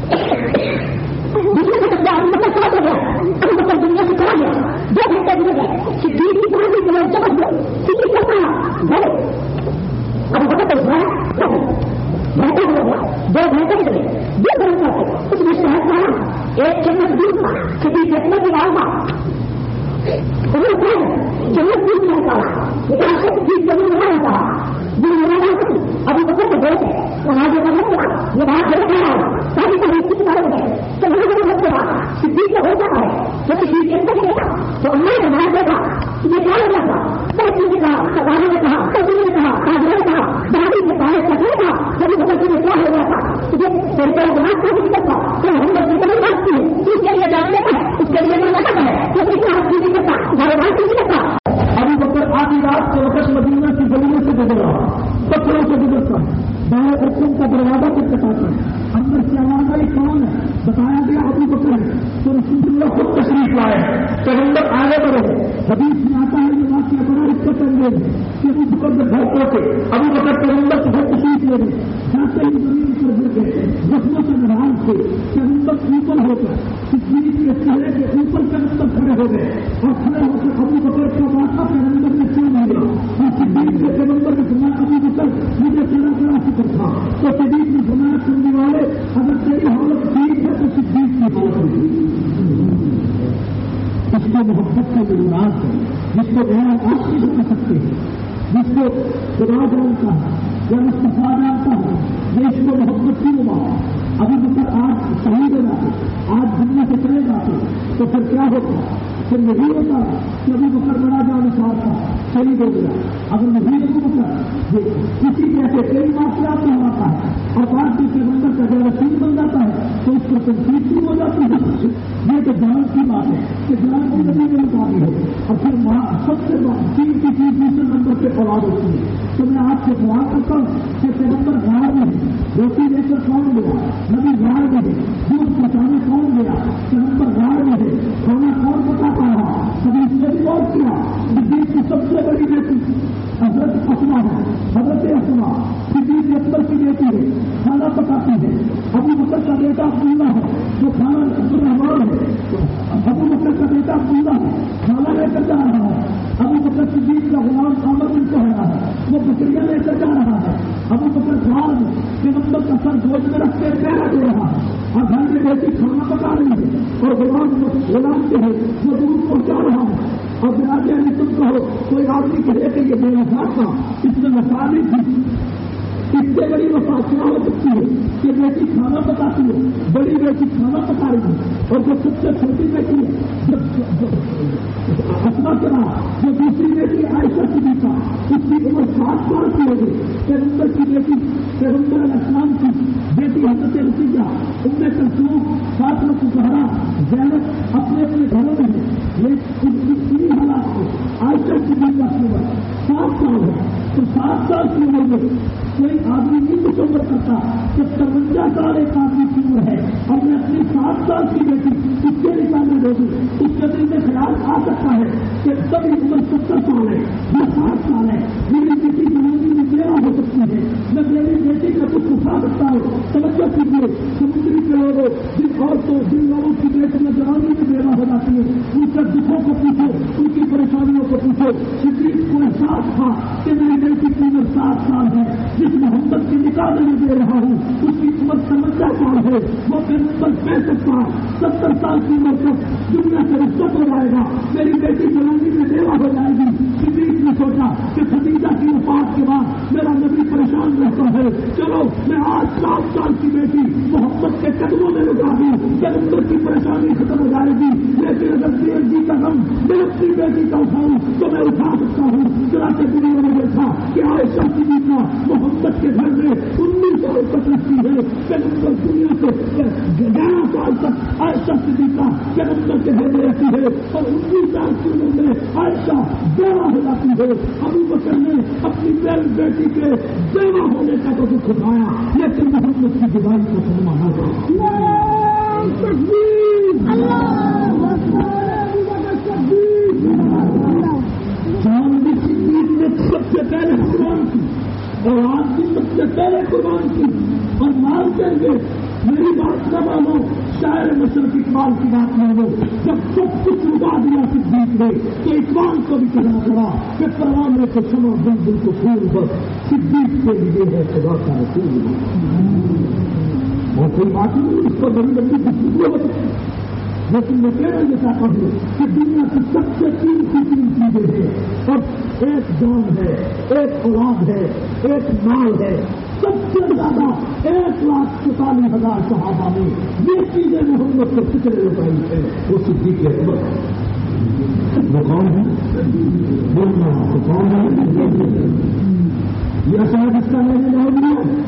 دوسرے سے مطلب چلا ہو گیا. ابھی مطلب دنیا سے چلا گیا، 2 گھنٹے گزر گئے. سدھی کی طرح بھی چمک گیا، سدھی کرتا ہے ابھی بہت گھنٹے ہو گیا، 2 گھنٹے گزرے 2 گھنٹے اس میں شہد کھانا، 1 چمچ دودھ تھا، سدھی کتنا بھی ڈالنا چمچ دودھ نہیں نکالا لیکن جب نہیں تھا ابھی بکر کو بولتے ہیں وہاں جو نہیں ہوا یہ بات ہو رہا ہے ساری طریقے سے ہو گئے تو وہاں جو مت ہوا صدیق کو ہو جاتا ہے جو صدیق کے اندر دیکھا تو اللہ نے وہاں دیکھا یہ کیا ہو جاتا بیٹی نے کہا سواری نے کہا کبھی نے کہا کاغذ نے کہا دادی نے کہا سکے کہا جب بکر میں کیا ہو گیا تھا یہ تیرے دماغ کا بھی کرتا تو ہم لوگ کتنی بات کی اس کے لیے جاننے کا ہے اس کے لیے میں لگا ہے کہ اتنا آپ کی نہیں کرتا گھر بات نہیں کرتا ابھی بکر آدھی رات کے وقت مدینہ کی گلیوں سے گزر رہا پتھروں سے گزرتا بڑے حکم کا دروازہ پر کٹاتا ہے اندر سے آواز آئی کون ہے بتایا گیا ابو بکر ہے تو رسول اللہ خود تشریف لائے پیغمبر آگے بڑھے حدیث میں آتا ہے یہ واقعہ بڑا عزت انگیز ہے کہ ابو بکر جب گھر پہنچے ابو بکر پیغمبر سے گھر تشریف لے گئے جاتے ہی زمین پر گر گئے زخموں سے ناراض تھے پیغمبر اوپر ہو کر صدیق کے چہرے کے اوپر پیغمبر کھڑے ہو گئے اور کھڑے ہو کر ابو بکر کا واقعہ پیغمبر نے سن لیا اور صدیق کے پیغمبر نے سنا ابو بکر مجھے تیرا بڑا فکر تھا تو صدیق نے سنا سننے والے اگر تیری حالت ٹھیک ہے تو صدیق کی حالت ٹھیک اس کو محبت کا ضرورات ہے جس کو غیر آپ کی کر سکتے ہیں جس کو خدا جانتا ہے یا مصطفیٰ جانتا ہے یہ اس کو محبت کی نما ابھی بکر آج شہید ہو جاتے آج دنیا سے چلے جاتے تو پھر کیا ہوتا پھر نہیں ہوتا کہ ابھی بکر بڑا جانسار تھا شہید ہو گیا اگر نہیں ابو بکر کسی کیسے کئی واقعات میں آتا ہے اور بعد کے پیغمبر کا جب رسول بن جاتا ہے تو اس پر تنقید بھی ہو جاتی ہے یہ تو جان کی بات ہے کہ جان کی نبی میں مقابل ہو اور پھر سب سے تین کی چیز دوسرے نمبر پہ اولاد ہوتی ہے تو میں آپ سے سوال کرتا ہوں کہ پیغمبر غار میں ہے روٹی لے کر کون گیا نبی غار میں ہے دودھ پہنچانے کون گیا پیغمبر غار میں ہے کھانا کون پکاتا رہا کبھی اس نے بھی غور کیا صدیق کی سب سے بڑی بیٹی حضرت اسما ہے حضرت اسما صدیق اکبر کی بیٹی ہے کھانا پکاتی ہے ابو بکر کا بیٹا عبداللہ ہے جو کھانا عبدالرحمان ہے ابو بکر کا بیٹا عبداللہ ہے کھانا لے کر جا رہا ہے ابو بکر صدیق کا غلام عامر بن سہیلہ ہے وہ بکریاں لے کر جا رہا ہے ابو بکر غار میں پیغمبر کا سر گوشت میں رکھ کے پہرا دے رہا ہے اور گھر میں بیٹی کھانا پکا رہی ہے اور غلام جو ہے وہ دودھ پہنچا رہا ہے اور جناب تم کہو کوئی آدمی کہے کہ یہ بے وفا تھا اس میں وفا نہیں تھی اس سے بڑی وفا کیا ہو سکتی ہے کہ بیٹی کھانا پکاتی ہے بڑی بیٹی کھانا پکا رہی ہے اور جو سب سے چھوٹی بیٹی ہے اسما کے بعد جو دوسری بیٹی عائشہ صدیقہ اس کی عمر 7 سال کی ہو گئی پیغمبر کی بیٹی پیغمبر علیہ السلام کی بیٹی حضرت رقیہ ام کلثوم فاطمہ الزہرا زینب اپنے اپنے گھروں میں ہے یہ تین حالات کو عائشہ صدیقہ کی عمر 7 سال ہے تو 7 سال کی عمر میں کوئی آدمی نہیں تصور کرتا کہ 53 سال ایک آدمی کی عمر ہے اور میں اپنی 7 سال کی بیٹی اس کے نکالنے دے دوں اس کے دل میں خیال آ سکتا ہے کہ سبھی عمر 70 سال ہے یہ 7 سال ہے میری بیٹی زندگی میں بیوہ ہو سکتی ہے میں میری بیٹی کا کچھ اٹھا سکتا ہوں توجہ کیجیے سمندری کے لوگوں جن عورتوں جن لوگوں کی بیٹی میں جوانی میں بیوہ ہو جاتی ہے ان کے دکھوں کو پوچھو ان کی پریشانیوں کو پوچھو صدیق کو احساس تھا کہ میری بیٹی کی عمر 7 سال ہے جس محمد کی نکاح میں دے رہا ہوں اس کی عمر 55 سال ہے وہ پیغمبر 65 سال 70 سال کی عمر تک دنیا سے رخصت ہو جائے گا میری بیٹی جوانی میں بیوہ ہو جائے گی صدیق نے سوچا کہ خدیجہ کی وفات کے بعد میرا نبی پریشان رہتا ہے چلو میں آج 7 سال کی بیٹی محمد کے قدموں میں لگا دوں پیغمبر کی پریشانی ختم ہو جائے گی لیکن اگر جی کا غم میں اپنی بیٹی کا اٹھاؤں تو میں اٹھا سکتا ہوں چنانچہ دنیا میں دیکھا کہ عائشہ صدیقہ محمد کے گھر میں 19 سال تک رہتی ہے پیغمبر دنیا سے 11 سال تک عائشہ صدیقہ پیغمبر کے گھر میں رہتی ہے اور 19 سال کی عمر میں عائشہ بیوہ ہو جاتی ہے ابو بکر نے اپنی بیٹی کے بیوہ ہونے کا تو دکھ اٹھایا لیکن محمد کی جوانی کو فرمانا تھا سب سے پہلے قربان کی اور آج بھی سب سے پہلے قربان کی اور مال کر کے میری بات نہ مانو شاعر مشرق اقبال کی بات مانو جب سب کچھ اگا دیا صدیق نے تو اقبال کو بھی کہنا پڑا کہ پروانے کو سما بلبل کو پھول بس صدیق کے لیے ہے خدا کا رسول اور کوئی بات نہیں اس پر بڑی بڑی گفتگو ہو سکتی لیکن میں کہنا یہ چاہتا ہوں کہ دنیا کی سب سے تین چیزیں ہیں، اور ایک جان ہے، ایک اولاد ہے، ایک مال ہے. سب سے زیادہ 1,44,000 صحابہ میں یہ چیزیں محمد کو فکر اٹھائی ہے. وہ صدیق اکبر وہ کون ہے؟ بولنا وہ کون ہے؟ یہ شاید اس کا میں نے نہیں دیا.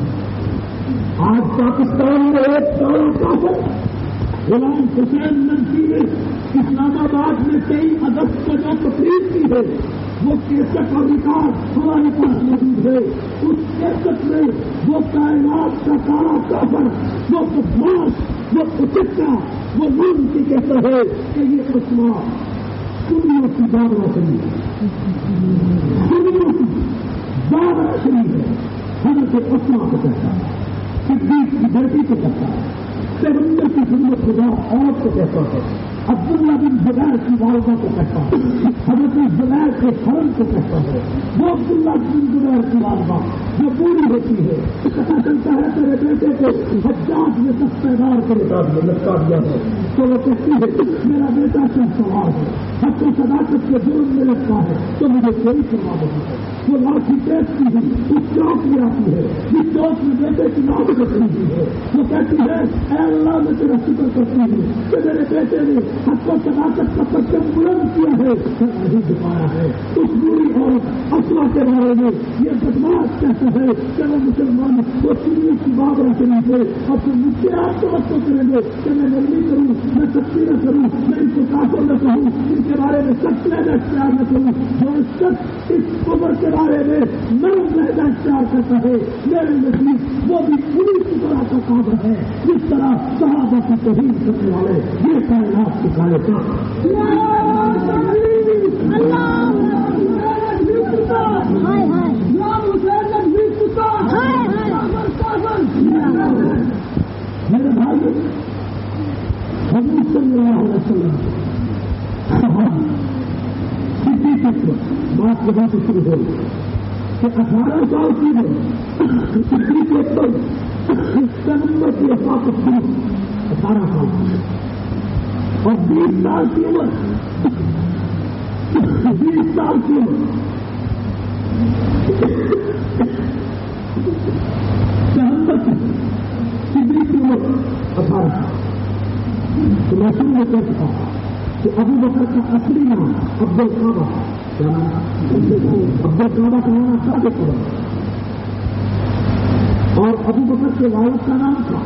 آج پاکستان میں ایک سال کافر غلام حسین منشی نے اسلام آباد میں 23 اگست کو جو تقریر کی ہے وہ کیسٹ اور ریکارڈ ہمارے پاس موجود ہے. اس کیسٹ میں وہ کائنات کا سارا کافر، وہ بدماش، وہ کچکا، وہ منشی کہتا ہے کہ یہ اسما سنیوں کی باب روشنی ہے، سنیوں کی باب روشنی ہے. حضرت اسما کو کہتا ہے، صدیق کی بیٹی کو کہتا ہے، پیغمبر کی خدمت خدا عورت کو کہتا ہے، عبداللہ بن زبیر کی والدہ کو کہتا ہے، حضرت زبیر کے فرن کو کہتا ہے. وہ عبداللہ بن زبیر کی والدہ جو پوری ہوتی ہے، پتا چلتا ہے تیرے بیٹے کو حجاج نے دستار کو لٹکا دیا ہے تو وہ کہتی ہے میرا بیٹا کیا سوال ہے، حق و صداقت کے جرم میں لگتا ہے تو مجھے کوئی سوال نہیں ہے. وہ لاٹھی ٹیسٹ کی اس چوک میں آتی ہے جس چوک میں بیٹے کی نام رکھی ہوئی ہے. وہ کہتی ہے اے اللہ میں تیرا شکر کرتی ہوں کہ میرے بیٹے نے حق و صداقت کا پرچم بلند کیا ہے، نہیں دکھایا ہے. اس بری عورت اسما کے بارے میں یہ بدماش کہتا ہے کہ وہ مسلمان وہ سنی کی بات رکھنی ہے اور پھر مجھ سے آپ توقع کریں گے کہ میں نرمی کروں، میں سختی نہ کروں، میں ان کو کافر نہ کہوں، ان کے بارے میں سخت لہجہ اختیار نہ کروں. جو شخص اس عمر کے بارے میں نرم لہجہ اختیار کرتا ہے میرے نزدیک وہ بھی پوری طرح کا کام ہے جس طرح صحابہ کی توہین کرنے والے یہ کائنات سکھائے تھا. میرے بھائی حضور صلی اللہ علیہ وسلم بات جگہ سے شروع ہو کہ 18 سال کی ہے نمبر کی افاقت کی 18 سال اور 20 سال کی عمر 20 سال کی عمر صدیق کی عمر 18 سال. تو میں شروع میں کہہ چکا کہ ابو بکر کا اصلی نام عبدالکعبہ کیا نام؟ عبدالکعبہ کا نام ثابت ہوا اور ابو بکر کے والد کا نام تھا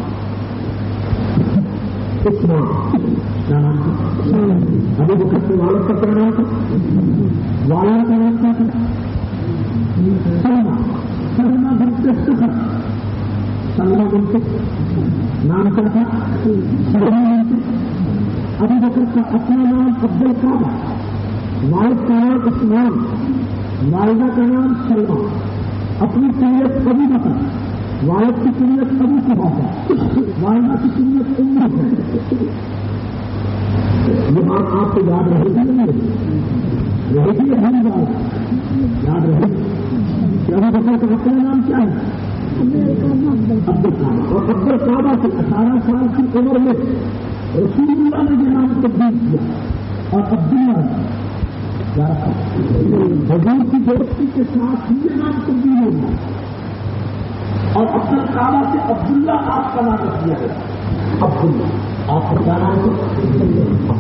عثمان. کیا نام تھا؟ ابو بکر کے والد کا کیا نام تھا؟ والد کا نام کیا تھا؟ سلمہ. سلمہ بنت سخر. سلمہ بنت نام کیا تھا؟ سلمہ بنت. ابو بکر کا اپنا نام عبدالکعبہ، والد کا نام عثمان، والدہ کا نام سلمہ. اپنی کنیت ابو بکر، والد کی کنیت ابو قحافہ، والدہ کی کنیت ام ہے. یہ بات آپ کو یاد رہے گی نہیں رہے گی؟ ہم بات یاد رہے کہ ابو بکر کا اپنا نام کیا ہے؟ عبدالکعبہ. اور عبدالکعبہ سے 18 سال کی عمر میں رسول اللہ نے یہ نام تبدیل کیا اور عبداللہ حضور کی دوستی کے ساتھ یہ نام تبدیل ہو گیا اور عبدالکعبہ سے عبداللہ آپ کا نام رکھ دیا گیا. عبداللہ آپ کا کیا نام ہے؟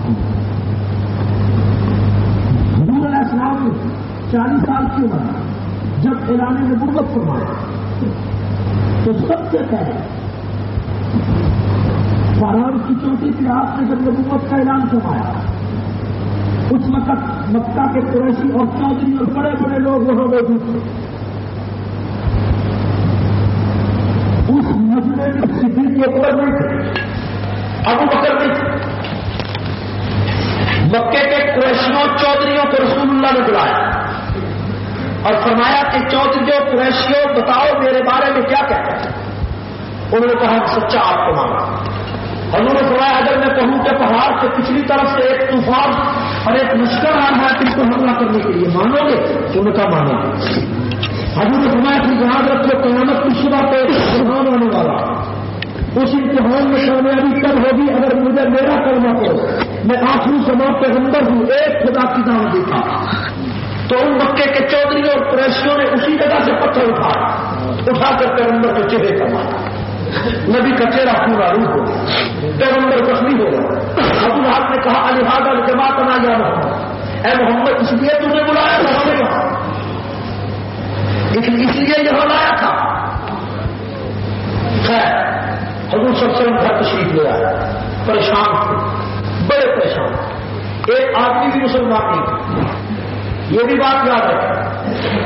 حضور علیہ السلام نے 40 سال کی عمر جب اعلان نبوت فرمایا تو سب سے پہلے فاران کی چوٹی کی رات میں جب نبوت کا اعلان فرمایا اس وقت مکہ کے قریشی اور چودھری اور بڑے بڑے لوگ وہاں موجود تھے. اس مجمع میں صدیق اکبر نہیں تھے، ابو بکر نہیں تھے. مکے کے قریشیوں چودھریوں کو رسول اللہ نے بلایا اور فرمایا کہ چودھریوں قریشیوں بتاؤ میرے بارے میں کیا کہتے ہیں. انہوں نے کہا سچا آپ کو مانا. حضور نے فرمایا اگر میں کہوں کہ پہاڑ سے پچھلی طرف سے ایک طوفان اور ایک لشکر آ رہا ہے تم کو حملہ کرنے کے لیے مانو گے؟ انہوں نے کہا مانا. حضور نے فرمایا کہ یاد رکھو قیامت کی صبح پہ امتحان ہونے والا. اس امتحان میں کامیابی تب ہوگی اگر مجھے میرا کلمہ کو میں آخری زمان پیغمبر ہوں، ایک خدا کی دعوت دیتا. تو ان مکے کے چودھریوں اور قریشیوں نے اسی جگہ سے پتھر اٹھا کر پیغمبر کے چہرے پر مارا. نبی کا چہرہ پورا روح ہو گیا، پیغمبر زخمی ہو گیا. ابو لہب نے کہا الہذا جماعتنا یا محمد، اے محمد اس لیے تم نے بلایا تھا ہمیں یہاں، لیکن اس لیے یہاں لایا تھا. خیر حضور صلی اللہ علیہ وسلم گھر تشریف لے آیا، پریشان تھے، بڑے پریشان. ایک آدمی بھی مسلمان نہیں تھا، یہ بھی بات یاد ہے.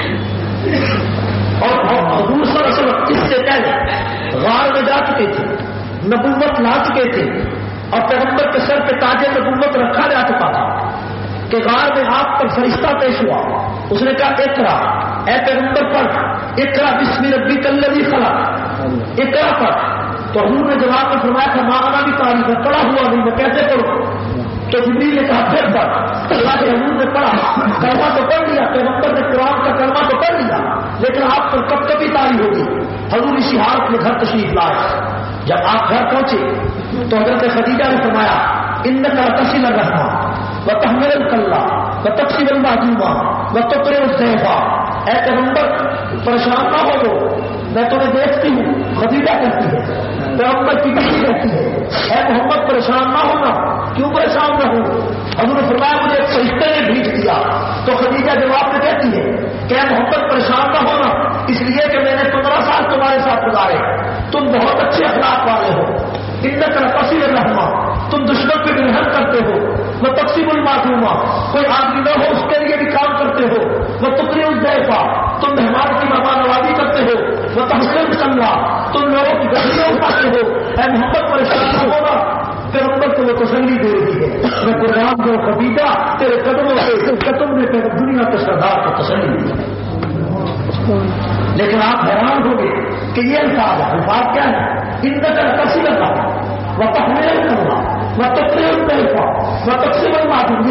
اور حضور صلی اللہ علیہ وسلم اس سے پہلے غار میں جا چکے تھے، نبوت لا چکے تھے، اور پیغمبر کے سر پہ تاج نبوت رکھا جا چکا تھا کہ غار میں آپ پر فرشتہ پیش ہوا. اس نے کہا اقرا، اے پیغمبر پڑھ، اقرا بسم ربک الذی خلق، اقرا پڑھ. تو حضور نے جواب میں فرمایا تھا مانا بھی تاریخ ہے، پڑھا ہوا نہیں، میں کیسے پڑھوں؟ تو جبریل نے کہا پھر پڑھ. اللہ کے حضور نے پڑھا، کلمہ تو پڑھ لیا، پیغمبر نے قرآن کا کلمہ تو پڑھ لیا، لیکن آپ پر کب کبھی تاری ہوگی. حضور اسی حالت میں گھر تشریف لائے. جب آپ گھر پہنچے تو حضرت خدیجہ نے فرمایا انک تصل الرحمہ وتحمل الکلہ وتکسب المعدومہ وتقرئ الضیف. اے پیغمبر پریشان نہ ہو لو، میں تمہیں دیکھتی ہوں. خدیجہ کہتی ہے، پیغمبر کی بیٹی کہتی ہے اے محمد پریشان نہ ہونا. کیوں پریشان نہ ہوں؟ حضور نے فرمایا مجھے ایک فرشتے نے بھیج دیا. تو خدیجہ جواب میں کہتی ہے کہ اے محمد پریشان نہ ہونا، اس لیے کہ میں نے 15 سال تمہارے ساتھ گزارے، تم بہت اچھے اخلاق والے ہو. انک لتصل الرحمہ، تم دشمن پہ بھی رحم کرتے ہو. وہ تقسیم المعدومہ، کوئی آدمی نہ ہو اس کے لیے بھی کام کرتے ہو. وہ تقرئ الضیف، تم مہمان کی مہمان نوازی کرتے ہو. وہ تحمل الکلہ، تم لوگوں کی گھڑیاں اٹھاتے ہو. اے محمد پریشان نہ ہونا. پیغمبر کو وہ تسلی دے رہی ہے، میں قرآن کو خدیجہ تیرے قدموں سے تم نے دنیا کے سردار کو تسلی دی. لیکن آپ حیران ہو گئے کہ یہ الفاظ ہے، الفاظ کیا ہے؟ انک تصل الرحمہ وتحمل الکلہ وتقرئ الضیف وتکسب المعدومہ.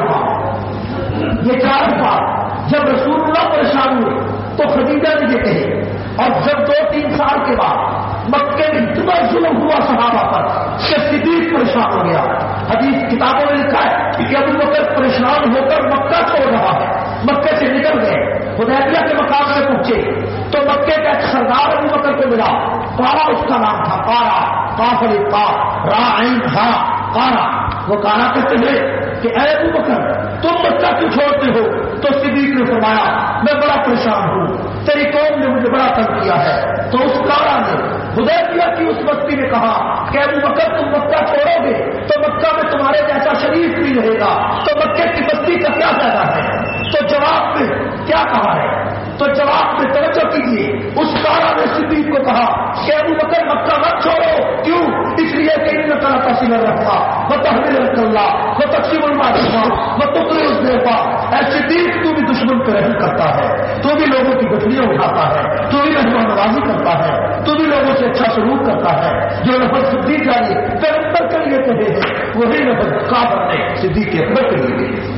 یہ چار الفاظ جب رسول اللہ پریشان ہوئے تو خدیجہ نے یہ کہے. اور جب 2-3 سال کے بعد مکے میں اتنا ظلم ہوا صحابہ پر کہ صدیق پریشان ہو گیا. حدیث کتابوں میں لکھا ہے کہ ابو بکر پریشان ہو کر مکہ چھوڑ رہا ہے، مکے سے نکل گئے، حدیبیہ کے مقام سے پہنچے تو مکے کا ایک سردار ابو بکر کو ملا. قارا اس کا نام تھا، قارا، قاف الف قاف را عین ہا قارا. وہ قارا کہتے ہیں کہ اے ابو بکر تم مکہ کیوں چھوڑتے ہو؟ تو صدیق نے فرمایا میں بڑا پریشان ہوں، تیری قوم نے مجھے بڑا تنگ کیا ہے. تو اس قارا نے حدیبیہ کی اس بستی نے کہا کہ ابو بکر تم مکہ چھوڑو گے تو مکہ میں تمہارے جیسا شریف بھی رہے گا، تو مکے کی بستی کا کیا فائدہ ہے؟ تو جواب میں کیا کہا ہے؟ تو جواب میں توجہ کیجیے، اس قارا نے صدیق کو کہا کہ ابو بکر مکہ مت چھوڑو. کیوں؟ اس لیے کہ انک لتصل الرحمہ وتحمل الکلہ وتکسب المعدومہ وتقرئ الضیف. اے صدیق تو بھی دشمن پہ رحم کرتا ہے، تو بھی لوگوں کی گٹھلیاں اٹھاتا ہے، تو بھی مہمان نوازی کرتا ہے، تو بھی لوگوں سے اچھا سلوک کرتا ہے. جو لفظ صدیق علی پیغمبر کے لیے کہے ہیں وہی لفظ کافر نے صدیق اکبر کے لیے کہے.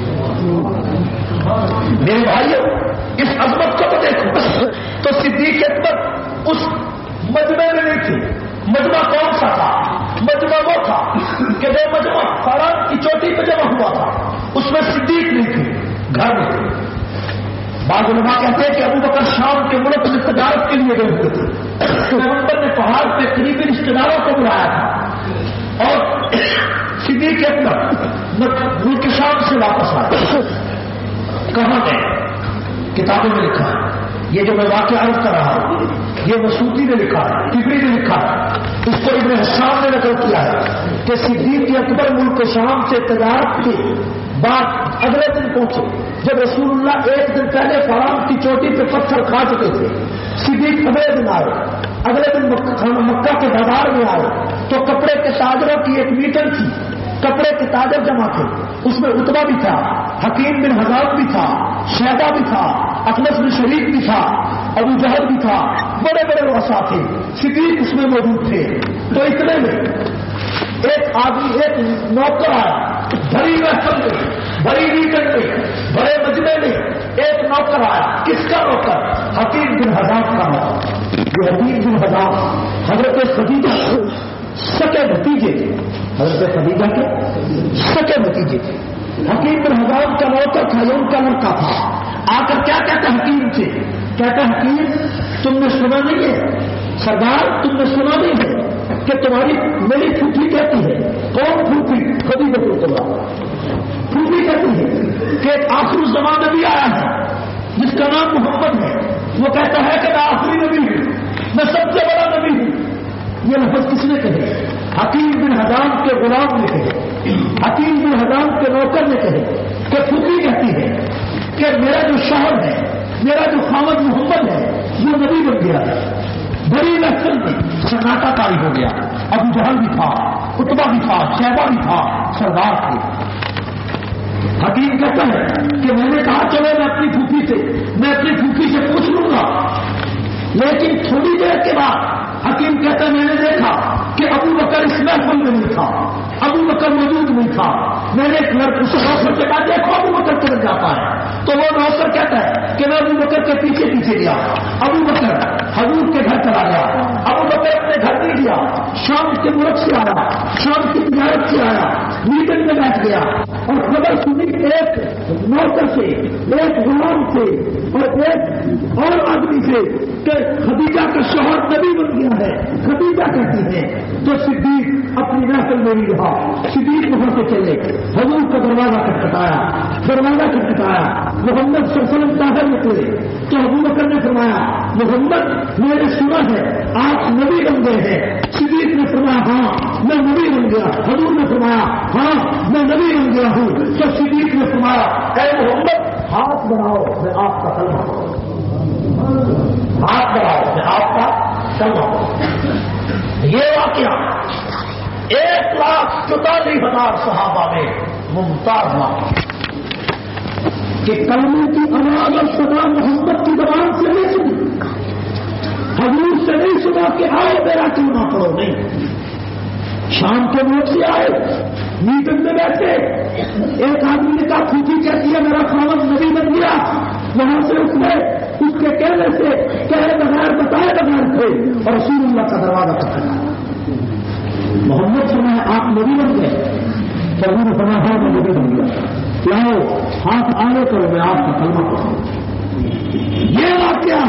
میرے بھائیوں اس عظمت کو تو دیکھو. تو صدیق اکبر اس مجمع میں نہیں تھی. مجمع کون سا تھا؟ مجمع وہ تھا کہ جو مجمع فاران کی چوٹی پہ جمع ہوا تھا، اس میں صدیق نہیں تھی، گھر میں تھی. بعض علماء کہتے ہیں کہ ابو بکر شام کے ملک میں تجارت کے لیے گئے ہوئے تھے. پیغمبر نے پہاڑ پہ قریبی رشتے داروں کو بلایا تھا اور صدیق اکبر ملک شام سے واپس آئے. کہاں گئے؟ کتابوں میں لکھا ہے. یہ جو میں واقعہ عرض کر رہا ہوں یہ مسعودی نے لکھا ہے، طبری نے لکھا ہے، اس کو ابن حشام نے نقل کیا ہے کہ صدیق اکبر ملک شام سے تجارت کے بعد اگلے دن پہنچے. جب رسول اللہ ایک دن پہلے فاران کی چوٹی پہ پتھر کھا چکے تھے، صدیق اگلے دن آئے. اگلے دن مکہ کے بازار میں آئے تو کپڑے کے تاجروں کی ایک میٹنگ تھی. کپڑے کے تاجر جمع تھے، اس میں عتبہ بھی تھا، حکیم بن حزام بھی تھا، شیبہ بھی تھا، اخنس بن شریف بھی تھا، ابو جہل بھی تھا، بڑے بڑے رؤساء تھے. صدیق اس میں موجود تھے. تو اتنے میں ایک آدمی، ایک نوکر آیا، بڑی محفل میں، بڑی میٹنگ میں، بڑے مجمع میں ایک نوکر آیا. کس کا نوکر؟ حکیم بن حزام کا نوکر. یہ حکیم بن حزام حضرت خدیجہ سکے بھتیجے تھے. حضرت خدیجہ کے سچے بھتیجے تھے. حکیم بن حزام کا نوکر تھا، یہ ان کا لڑکا تھا. آ کر کیا کہتا حکیم سے؟ کہتا حکیم تم نے سنا نہیں ہے سردار، تم نے سنا نہیں ہے کہ تمہاری میری پھوپھی کہتی ہے. کون پھوپھی؟ خدیجہ رضی اللہ عنہا. پھوپھی کہتی ہے کہ ایک آخر الزمان نبی آیا ہے جس کا نام محمد ہے. وہ کہتا ہے کہ میں آخری نبی ہوں، میں سب سے بڑا نبی ہوں. یہ لفظ کس نے کہے؟ حکیم بن حزام کے غلام نے کہے، حکیم بن حزام کے نوکر نے کہے کہ پھوپھی کہتی ہے کہ میرا جو شوہر ہے، میرا جو خامد محمد ہے، وہ نبی بن گیا ہے. بڑی محفل میں سناٹا طاری ہو گیا. ابو جہل بھی تھا، عتبہ بھی تھا، شیبہ بھی تھا، سردار تھے. حکیم کہتا ہے کہ میں نے کہا چلو میں اپنی پھوپھی سے پوچھ لوں گا. لیکن تھوڑی دیر کے بعد حکیم کہتا ہے میں نے دیکھا کہ ابو بکر اس محفل میں نہیں تھا، ابو بکر موجود نہیں تھا. میں نے ایک اس نوکر سے کہا دیکھو ابو بکر کدھر جاتا ہے. تو وہ نوکر کہتا ہے کہ میں ابو بکر کے پیچھے پیچھے گیا. ابو بکر حضور کے گھر چلا گیا. ابو بکر اپنے گھر نہیں گیا، شام کے ملک سے آیا، شام کی تجارت سے آیا، میٹنگ میں بیٹھ گیا اور خبر سنی ایک نوکر سے، ایک غلام سے اور ایک اور آدمی سے کہ خدیجہ کا شوہر نبی بن گیا ہے. خدیجہ کہتی ہے تو صدیق اپنی محفل میں نہیں رہا. صدیق وہاں سے چلے، حضور کا دروازہ کھٹکھٹایا، محمد صلی اللہ علیہ وسلم باہر نکلے تو ابو بکر نے فرمایا محمد میں نے سنا ہے آپ نبی بن گئے ہیں. صدیق نے فرمایا ہاں میں نبی بن گیا. حضور نے فرمایا ہاں میں نبی بن گیا ہوں. تو صدیق نے فرمایا اے محمد ہاتھ بڑھاؤ میں آپ کا کلمہ پڑھوں، ہاتھ بڑھاؤ میں آپ کا کلمہ پڑھوں. یہ واقعہ 1,44,000 صحابہ میں ممتاز واقعہ کہ کلمے کی آواز اور صدا محمد کی زبان سے نہیں سنی، حضور سے نہیں سنا کہ آؤ میرا کلمہ پڑھو. نہیں، شام کے وقت سے آئے، میٹنگ میں بیٹھے، ایک آدمی نے کہا پھوپھی کہتی ہے میرا خامد نبی بن گیا. وہاں سے اس کے کہنے سے کہے بغیر بتائے بغیر تھے اور رسول اللہ کا دروازہ کھٹکھٹایا. محمد فرمایا آپ نبی بن گئے. تو انہوں نے فرمایا ہاں میں نبی بن گیا. لاؤ ہاتھ آگے کرو میں آپ کا کلمہ پڑھوں. یہ واقعہ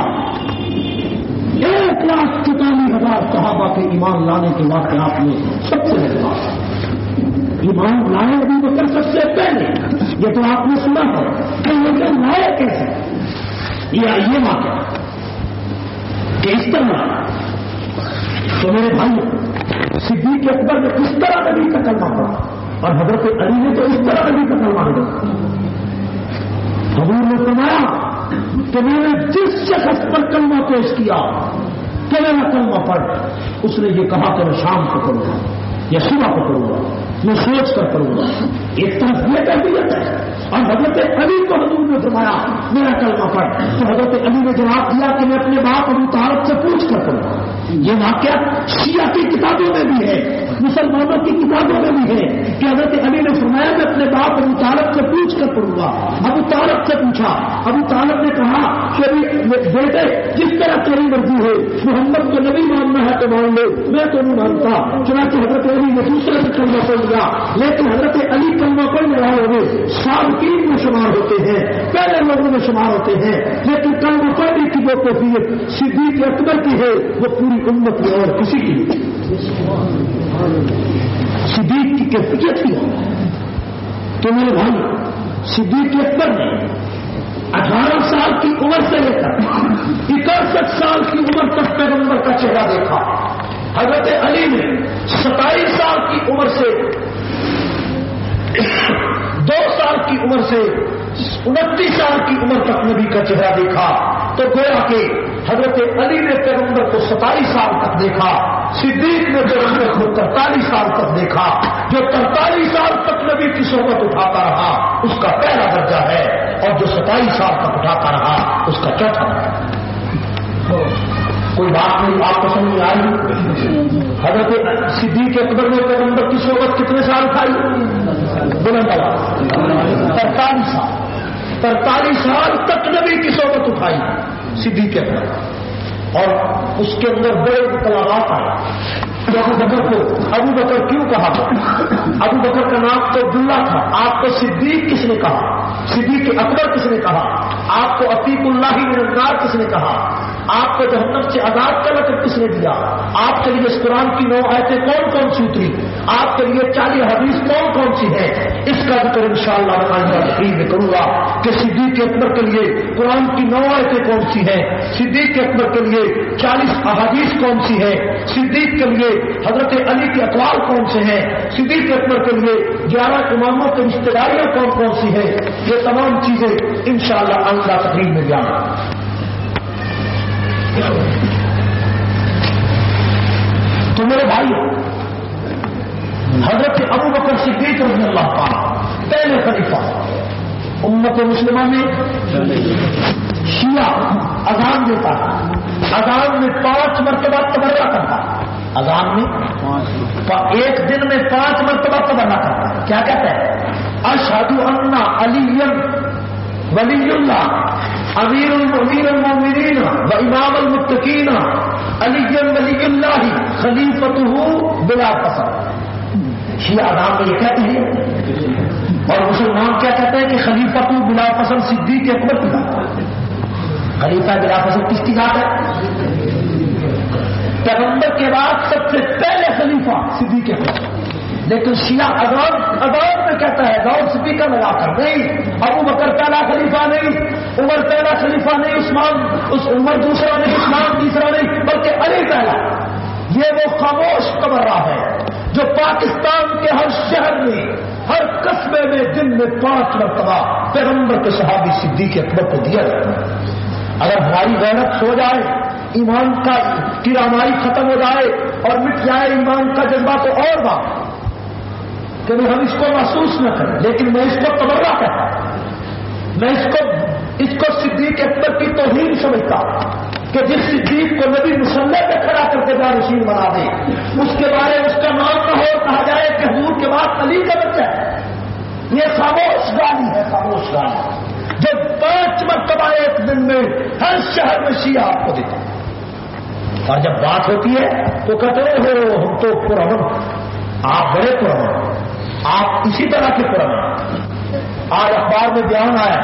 1,44,000 صحابہ کے ایمان لانے کے واقعات میں سب سے بڑا ایمان لائے ابو بکر سب سے پہلے. یہ تو آپ نے سنا ہے کہ لیکن لائے کیسے؟ یہ واقعہ کہ اس طرح تو میرے بھائی صدیق اکبر نے کس طرح نبی کا کلمہ پڑھا اور حضرت علی نے تو اس طرح نبی کا کلمہ پڑھا. حضور نے فرمایا کہ میں نے جس شخص پر کلمہ پیش کیا کہ میرا کلمہ پڑھ، اس نے یہ کہا کہ میں شام کو کروں گا یا صبح کو کروں گا، میں سوچ کر کروں گا. ایک طرف یہ کیفیت ہے اور حضرت علی کو حضور نے فرمایا میرا کلمہ پڑھ. تو حضرت علی نے جواب دیا کہ میں اپنے باپ ابو طالب سے پوچھ کر کروں گا. یہ واقعہ شیعہ کی کتابوں میں بھی ہے، مسلمانوں کی کتابوں میں بھی ہے کہ حضرت علی نے فرمایا میں اپنے باپ ابو طالب سے پوچھ کر پڑھوں گا. ابو طالب سے پوچھا، ابو طالب نے کہا کہ بیٹے جس طرح تیری مرضی ہو، محمد کو نبی ماننا ہے تو مان لو، میں تو نہیں مانتا. چنانچہ حضرت علی نے دوسرے سے کلمہ پڑھ لیا. لیکن حضرت علی کلمہ پڑھنے والے ہوئے سابقین میں شمار ہوتے ہیں، پہلے لوگوں میں شمار ہوتے ہیں. لیکن کلمہ پڑھنے کی جو کیفیت صدیق اکبر کی ہے وہ پوری امت میں اور کسی کی نہیں. صدیق کی کیفیت کی ہے. تو میرے بھائی صدیق اکبر نے 18 سال کی عمر سے لے کر 61 سال کی عمر تک پیغمبر کا چہرہ دیکھا. حضرت علی نے 27 سال کی عمر سے 2 سال کی عمر سے 29 سال کی عمر تک نبی کا چہرہ دیکھا. تو گویا کہ حضرت علی نے پیغمبر کو 27 سال تک دیکھا، صدیق نے پیغمبر کو 43 سال تک دیکھا. جو 43 سال تک نبی کی صحبت اٹھاتا رہا اس کا پہلا درجہ ہے، اور جو 27 سال تک اٹھاتا رہا اس کا چوتھا درجہ ہے. کوئی بات نہیں آپ کو سمجھ آئی؟ حضرت صدیق اکبر نے پیغمبر کی صحبت کتنے سال کھائی؟ بلند آواز 43 سال. 43 سال تک نبی کی صحبت اٹھائی صدیق اکبر، اور اس کے اندر بڑے انقلابات آئے. ابو بکر کو ابو بکر کیوں کہا؟ ابو بکر کا نام تو عبداللہ تھا. آپ کو صدیق کس نے کہا؟ صدیق اکبر کس نے کہا؟ آپ کو عتیق اللہ من النار کس نے کہا؟ آپ کو جہنم سے عذاب کا لقب کس نے دیا؟ آپ کے لیے اس قرآن کی 9 آیتیں کون کون سی اتری؟ آپ کے لیے 40 حدیث کون کون سی ہے؟ اس کا ذکر انشاءاللہ میں تقریر میں کروں گا کہ صدیق اکبر کے لیے قرآن کی 9 آیتیں کون سی ہیں، صدیق اکبر کے لیے 40 احادیث کون سی ہیں، صدیق کے لیے حضرت علی کے اقوال کون سے ہیں، صدیق اکبر کے لیے 11 اماموں کی رشتے داریاں کون کون سی ہیں. یہ تمام چیزیں انشاءاللہ آئندہ تقریر میں بیان. تو میرے بھائی، حضرت ابو بکر صدیق رضی اللہ تعالیٰ پہلے خلیفہ امت مسلمہ میں. شیعہ اذان دیتا ہے، اذان میں 5 مرتبہ تبرہ کرتا ہے، اذان میں ایک دن میں 5 مرتبہ تبرہ کرتا ہے. کیا کہتا ہے؟ اشہد ان علی ولی اللہ امیر المؤمنین و امام المتقین علی ولی اللہ خلیفتہ بلا فصل. شیعہ اذان میں یہ کہتے ہیں، اور مسلمان کیا کہتے ہیں کہ خلیفتہ بلا فصل صدیق اکبر کی ذات ہے. خلیفہ بلا فصل کس کی ذات ہے؟ پیغمبر کے بعد سب سے پہلے خلیفہ صدیق اکبر. لیکن شیعہ اذان میں کہتا ہے لاؤڈ اسپیکر لگا کر، نہیں، ابو بکر پہلا خلیفہ نہیں، عمر پہلا خلیفہ نہیں، عمر دوسرا نہیں، عثمان تیسرا نہیں، بلکہ علی پہلا. یہ وہ خاموش تبرہ ہے جو پاکستان کے ہر شہر میں، ہر قصبے میں دن میں 5 مرتبہ پیغمبر کے صحابی صدیق اکبر کو دیا جاتا ہے. اگر ہماری غیرت سو جائے، ایمان کی رامائی ختم ہو جائے اور مٹ جائے ایمان کا جذبہ تو اور بات کہ ہم اس کو محسوس نہ کریں. لیکن میں اس کو تبرہ کہتا ہوں، میں اس کو صدیق اکبر کی توہین سمجھتا کہ جس صدیق کو نبی مسلح پہ کھڑا کر کے جانشین بنا دے، اس کے بارے میں اس کا نام نہ ہو، کہا جائے کہ حضور کے بعد علی کا بچہ ہے. یہ خاموش گالی ہے، خاموش گالی جب 5 مرتبہ ایک دن میں ہر شہر میں شیعہ آپ کو دیتے ہیں. اور جب بات ہوتی ہے تو کہتے ہو ہم تو پرامن، آپ بڑے پرامن، آپ اسی طرح کے پرامن. آج اخبار میں بیان آیا،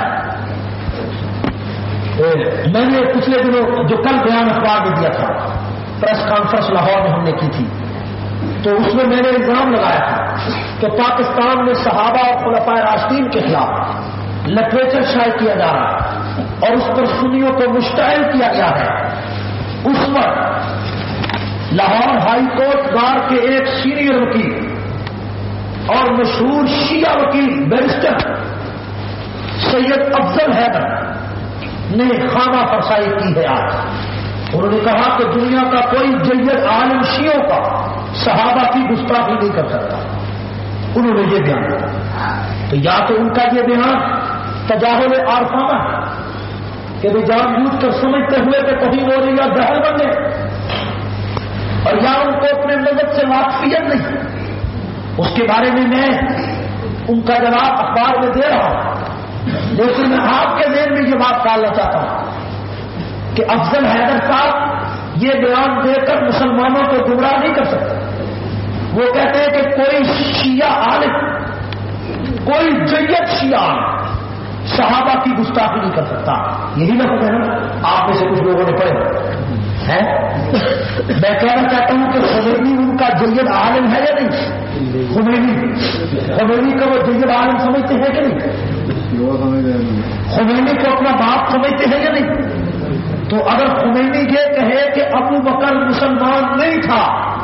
میں نے پچھلے دنوں جو کل بیان اخبار میں دیا تھا، پریس کانفرنس لاہور میں ہم نے کی تھی، تو اس میں نے الزام لگایا تھا کہ پاکستان میں صحابہ اور خلفائے راشدین کے خلاف لٹریچر شائع کیا جا رہا ہے اور اس پر سنیوں کو مشتعل کیا گیا ہے. اس وقت لاہور ہائی کورٹ بار کے ایک سینئر وکیل اور مشہور شیعہ وکیل بیرسٹر سید افضل حیدر نے خانہ فرسائی کی ہے. آج انہوں نے کہا کہ دنیا کا کوئی جید عالم شیعوں کا صحابہ کی گستاخی نہیں کر سکتا. انہوں نے یہ بیان کیا، تو یا تو ان کا یہ بیان تجاہل عارفانہ ہے کہ وہ جان بوجھ کر سمجھتے ہوئے کہ کہیں ہو رہی یا زہر بن گئے، اور یا ان کو اپنے مذہب سے واقفیت نہیں. اس کے بارے میں ان کا جواب اخبار میں دے رہا ہوں. لیکن میں آپ کے ذہن میں یہ بات ڈالنا چاہتا ہوں کہ افضل حیدر صاحب یہ بیان دے کر مسلمانوں کو گمراہ نہیں کر سکتے. وہ کہتے ہیں کہ کوئی شیعہ عالم، کوئی جید شیعہ عالم صحابہ کی گستاخی نہیں کر سکتا. یہی لفظ ہے نا، آپ میں سے کچھ لوگوں نے پڑھے ہیں. میں کہنا چاہتا ہوں کہ خمینی ان کا جید عالم ہے یا نہیں؟ خمینی کا وہ جید عالم سمجھتے ہیں کہ نہیں؟ خمینی کو اپنا باپ سمجھتے ہیں یا نہیں؟ تو اگر خمینی یہ کہے کہ ابو بکر مسلمان نہیں تھا،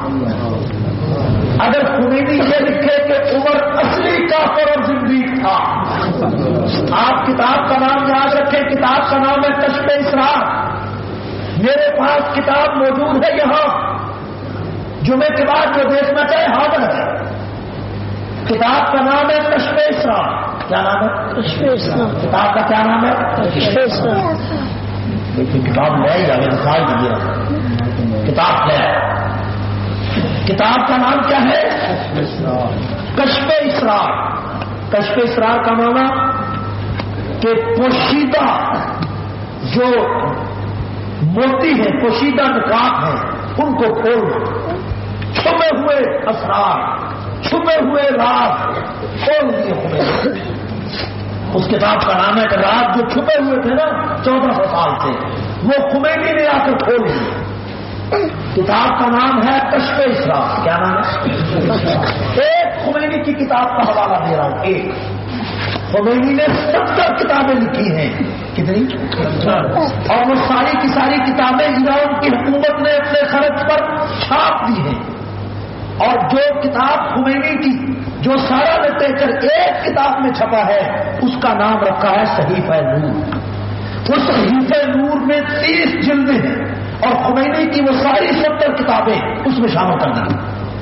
اگر خمینی یہ لکھے کہ عمر اصلی کافر اور زندیق تھا، آپ کتاب کا نام یاد رکھیں، کتاب کا نام ہے کشف اسرار. میرے پاس کتاب موجود ہے یہاں، جمعے کے بعد جو دیکھنا چاہے حاضر ہے. کتاب کا نام ہے کشف اسرار. کیا نام ہے؟ کشف اسرار. کتاب کا کیا نام ہے؟ کشف اسرار. لیکن کتاب لے جائے دکھائی دیجیے، کتاب لے. کتاب کا نام کیا ہے؟ کشف اسرار. کشف اسرار کا معنی کہ پوشیدہ جو موتی ہے، پوشیدہ نکات ہیں، ان کو کھولنا، چھپے ہوئے اسرار، چھپے ہوئے راز کھول دیے خمینی۔ اس کتاب کا نام ہے کہ راز جو چھپے ہوئے تھے نا 1400 سال سے، وہ خمینی نے آ کر کھول دیے۔ کتاب کا نام ہے کشف اسرار۔ کیا نام ہے؟ ایک خمینی کی کتاب کا حوالہ دے رہا ہوں۔ ایک خمینی نے 70 کتابیں لکھی ہیں۔ کتنی؟ اور وہ ساری کی ساری کتابیں ایران کی حکومت نے اپنے خرچ پر چھاپ دی ہیں۔ اور جو کتاب خمینی کی جو سارا لٹریچر ایک کتاب میں چھپا ہے اس کا نام رکھا ہے صحیفہ نور۔ اس صحیفہ نور میں 30 جلدیں ہیں اور خمینی کی وہ ساری 70 کتابیں اس میں شامل کر دی۔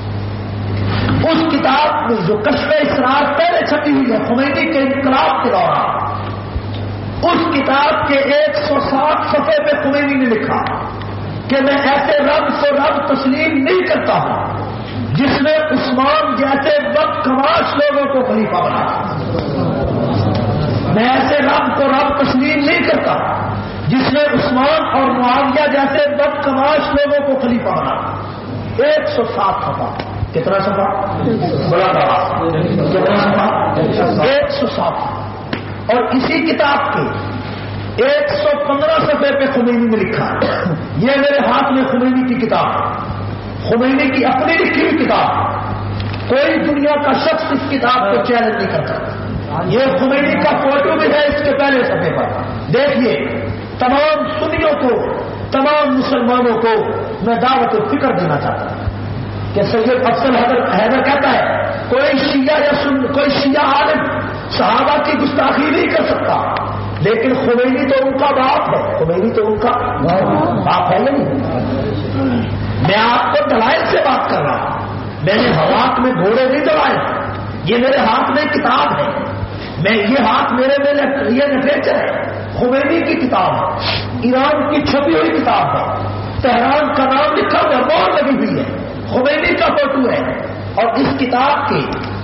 اس کتاب میں جو کشف اسرار پہلے چھپی ہوئی ہے خمینی کے انقلاب کے دوران، اس کتاب کے 160 صفحے پہ خمینی نے لکھا کہ میں ایسے رب کو رب تسلیم نہیں کرتا ہوں جس نے عثمان جیسے بدکماش لوگوں کو خلیفہ بنایا۔ میں ایسے رب کو رب تسلیم نہیں کرتا جس نے عثمان اور معاویہ جیسے بدکماش لوگوں کو خلیفہ بنایا۔ 160 صفحہ۔ کتنا صفحہ؟ بڑا بڑا کتنا صفحہ؟ 160۔ اور اسی کتاب کے 115 صفحے پہ خمینی نے لکھا، یہ میرے ہاتھ میں خمینی کی کتاب، خمینی کی اپنی لکھی ہوئی کتاب، کوئی دنیا کا شخص اس کتاب کو چیلنج نہیں کرتا۔ یہ خمینی کا فوٹو بھی ہے اس کے پہلے صفحے پر، دیکھیے۔ تمام سنیوں کو، تمام مسلمانوں کو میں دعوت فکر دینا چاہتا ہوں کہ سید افضل حیدر کہتا ہے کوئی شیعہ عالم صحابہ کی گستاخی نہیں کر سکتا، لیکن خمینی تو ان کا باپ ہے، خمینی تو ان کا باپ ہے نہیں۔ میں آپ کو دلائل سے بات کر رہا ہوں، میں نے ہاتھ میں گھوڑے نہیں دوڑائے، یہ میرے ہاتھ میں کتاب ہے، میں یہ ہاتھ میرے میں یہ لٹریچر ہے، خمینی کی کتاب ہے، ایران کی چھپی ہوئی کتاب ہے، تہران کا نام لکھا ہوا مور لگی ہوئی ہے، خمینی کا فوٹو ہے۔ اور اس کتاب کے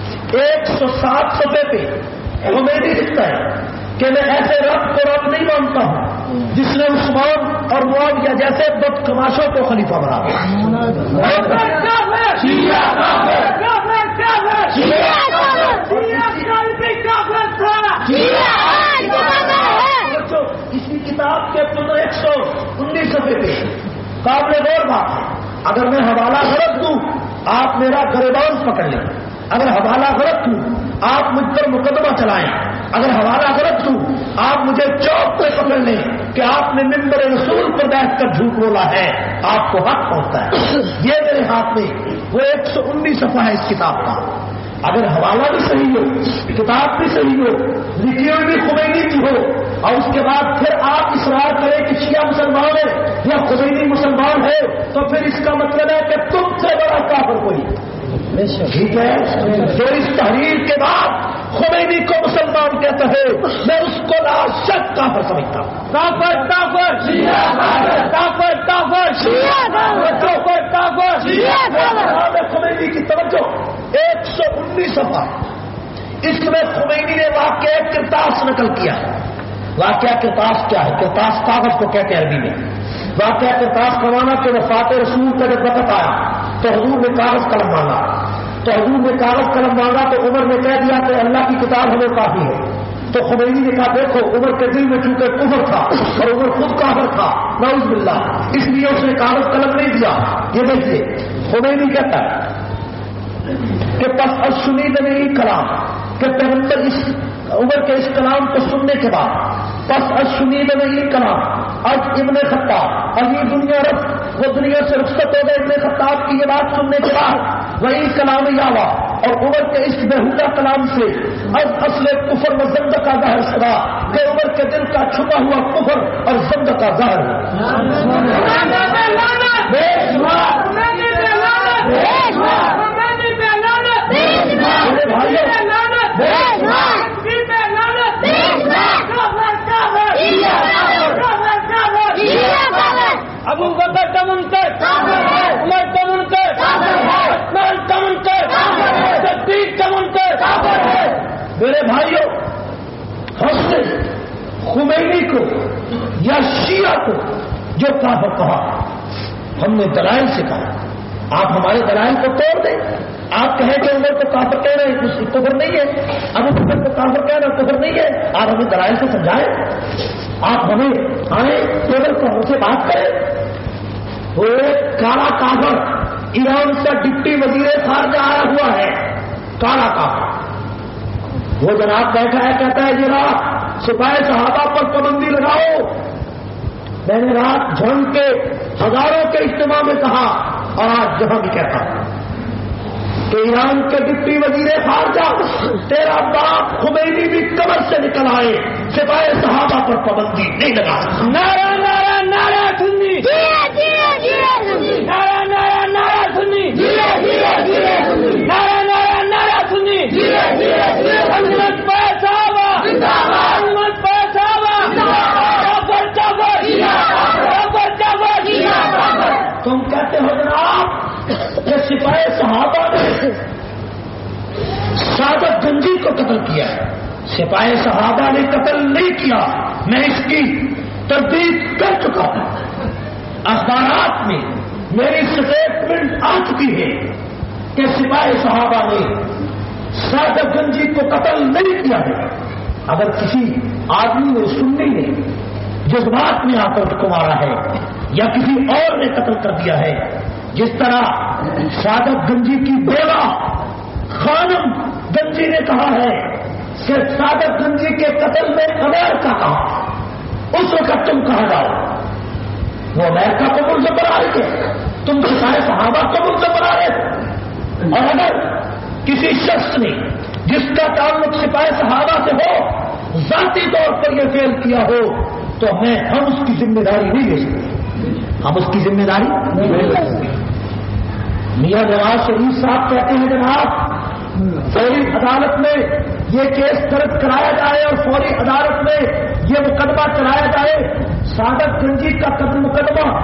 160 صفحے پہ خمینی لکھتا ہے کہ میں ایسے رب کو رب نہیں مانتا ہوں جس نے عثمان اور معاویہ جیسے بدکماشوں کو خلیفہ بنا اسی کتاب کے 119 صفحے پہ قابل غور بات ہے۔ اگر میں حوالہ غلط دوں آپ میرا گریبان پکڑ لیں، اگر حوالہ غلط دوں آپ مجھ پر مقدمہ چلائیں، اگر حوالہ غلط دوں آپ مجھے چوک پہ پکڑ لیں کہ آپ نے ممبر رسول پر بیٹھ کر جھوٹ بولا ہے، آپ کو حق پہنچتا ہے۔ یہ میرے ہاتھ میں وہ 119 صفحہ ہے اس کتاب کا۔ اگر حوالہ بھی صحیح ہو، کتاب بھی صحیح ہو، لکھی ہوئی بھی خمینی کی ہو، اور اس کے بعد پھر آپ اصرار کریں کہ شیعہ مسلمان ہے یا خمینی مسلمان ہے، تو پھر اس کا مطلب ہے کہ تم سے بڑا کافر کوئی۔ ٹھیک ہے، جو اس تحریر کے بعد خمینی کو مسلمان کہتا ہے میں اس کو لا شک کافر سمجھتا ہوں۔ کافر کافر کافر کافر کافر کافر۔ خمینی کی توجہ 119 صفحہ، اس میں خمینی نے واقعہ کرتاس نقل کیا۔ واقعہ کرتاس کیا ہے؟ کرتاس کاغذ کو کہتے ہیں عربی میں۔ واقعہ کرتاس کا معنی کہ وفات رسول کا جب وقت آیا تو حضور نے کاغذ قلم مانگا، تو حضور نے کاغذ قلم مانگا تو عمر نے کہہ دیا کہ اللہ کی کتاب ہمیں کافی ہے۔ تو خمینی نے کہا دیکھو عمر کے دل میں چونکہ کفر تھا اور عمر خود کافر تھا نعوذ باللہ، اس لیے اس نے کاغذ قلم نہیں دیا۔ یہ دیکھیے خمینی کہتا ہے کہ پس السنید میں یہ کلام کہ پیغمبر اس عمر کے اس کلام کو سننے کے بعد پس السنید میں یہ کلام آج ابن خطاب اور یہ دنیا رخ وہ دنیا سے رخصت ہو گئے ابن خطاب کی یہ بات سننے کے بعد وہی کلام یاوا اور عمر کے اس بےہودہ کلام سے از اصل کفر و زند کا ظاہر سنا کہ عمر کے دل کا چھپا ہوا کفر اور زند کا ظاہر ابو بکر کا منکر، عمر کا منکر، عثمان کا منکر، صدیق کا منکر۔ میرے بھائیوں، ہم نے خمینی کو یا شیعہ کو جو کافر کہا ہم نے دلائل سے کہا آپ ہمارے دلائل کو توڑ دیں. آپ کہیں کہ عمر کو کافر کہہ رہے ہیں، کچھ کفر نہیں ہے. ابو بکر کو کافر کہہ رہے کفر نہیں ہے. آپ ہمیں دلائل سے سمجھائیں. آپ ہمیں آئیں ٹیبل پر ہم سے بات کریں. وہ کالا کافر ایران کا ڈپٹی وزیر خارجہ آیا ہوا ہے، کالا کافر. وہ جناب بیٹھا ہے، کہتا ہے یہ رات سپاہی صحابہ پر پابندی لگاؤ. میں نے رات جھنگ کے ہزاروں کے اجتماع میں کہا اور آج جہاں بھی کہتا ہوں کہ ایران کے ڈپٹی وزیر خارجہ تیرا باپ خمینی بھی کمر سے نکل آئے، سپاہی صحابہ پر پابندی نہیں لگا. نعرہ نعرہ نعرہ سنی، نعرہ نعرہ نعرہ سنی، نعرہ نعرہ نعرہ سنی. حضرت صحابہ، حضرت صحابہ، کافر کافر کافر کافر. تم کہتے ہو جناب کہ سپاہی صحابہ نے سعادت گنجی کو قتل کیا ہے. سپاہی صحابہ نے قتل نہیں کیا، میں اس کی تردید کر چکا ہوں. اخبارات میں میری اسٹیٹمنٹ آ چکی ہے کہ سپاہی صحابہ نے سعادت گنجی کو قتل نہیں کیا ہے. اگر کسی آدمی نے سنی نے جذبات میں آ کر کو مارا ہے یا کسی اور نے قتل کر دیا ہے، جس طرح سعادت گنجی کی بیوہ خانم گنجی نے کہا ہے کہ سعادت گنجی کے قتل میں امریکہ کہا، اس وقت تم کہاں جاؤ؟ وہ امریکہ کو ملزم بنا رہے تھے، تم سپاہی صحابہ کو ملزم بنا رہے تھے. اور اگر کسی شخص نے جس کا تعلق سپاہی صحابہ سے ہو ذاتی طور پر یہ فیل کیا ہو تو ہم اس کی ذمہ داری نہیں لے سکتے. ہم اس کی ذمہ داری نہیں لے سکتے. میاں نواز شریف صاحب کہتے ہیں جناب فوری عدالت میں یہ کیس درج کرایا جائے اور فوری عدالت میں یہ مقدمہ چلایا جائے. سعادت گنجی کا مقدمہ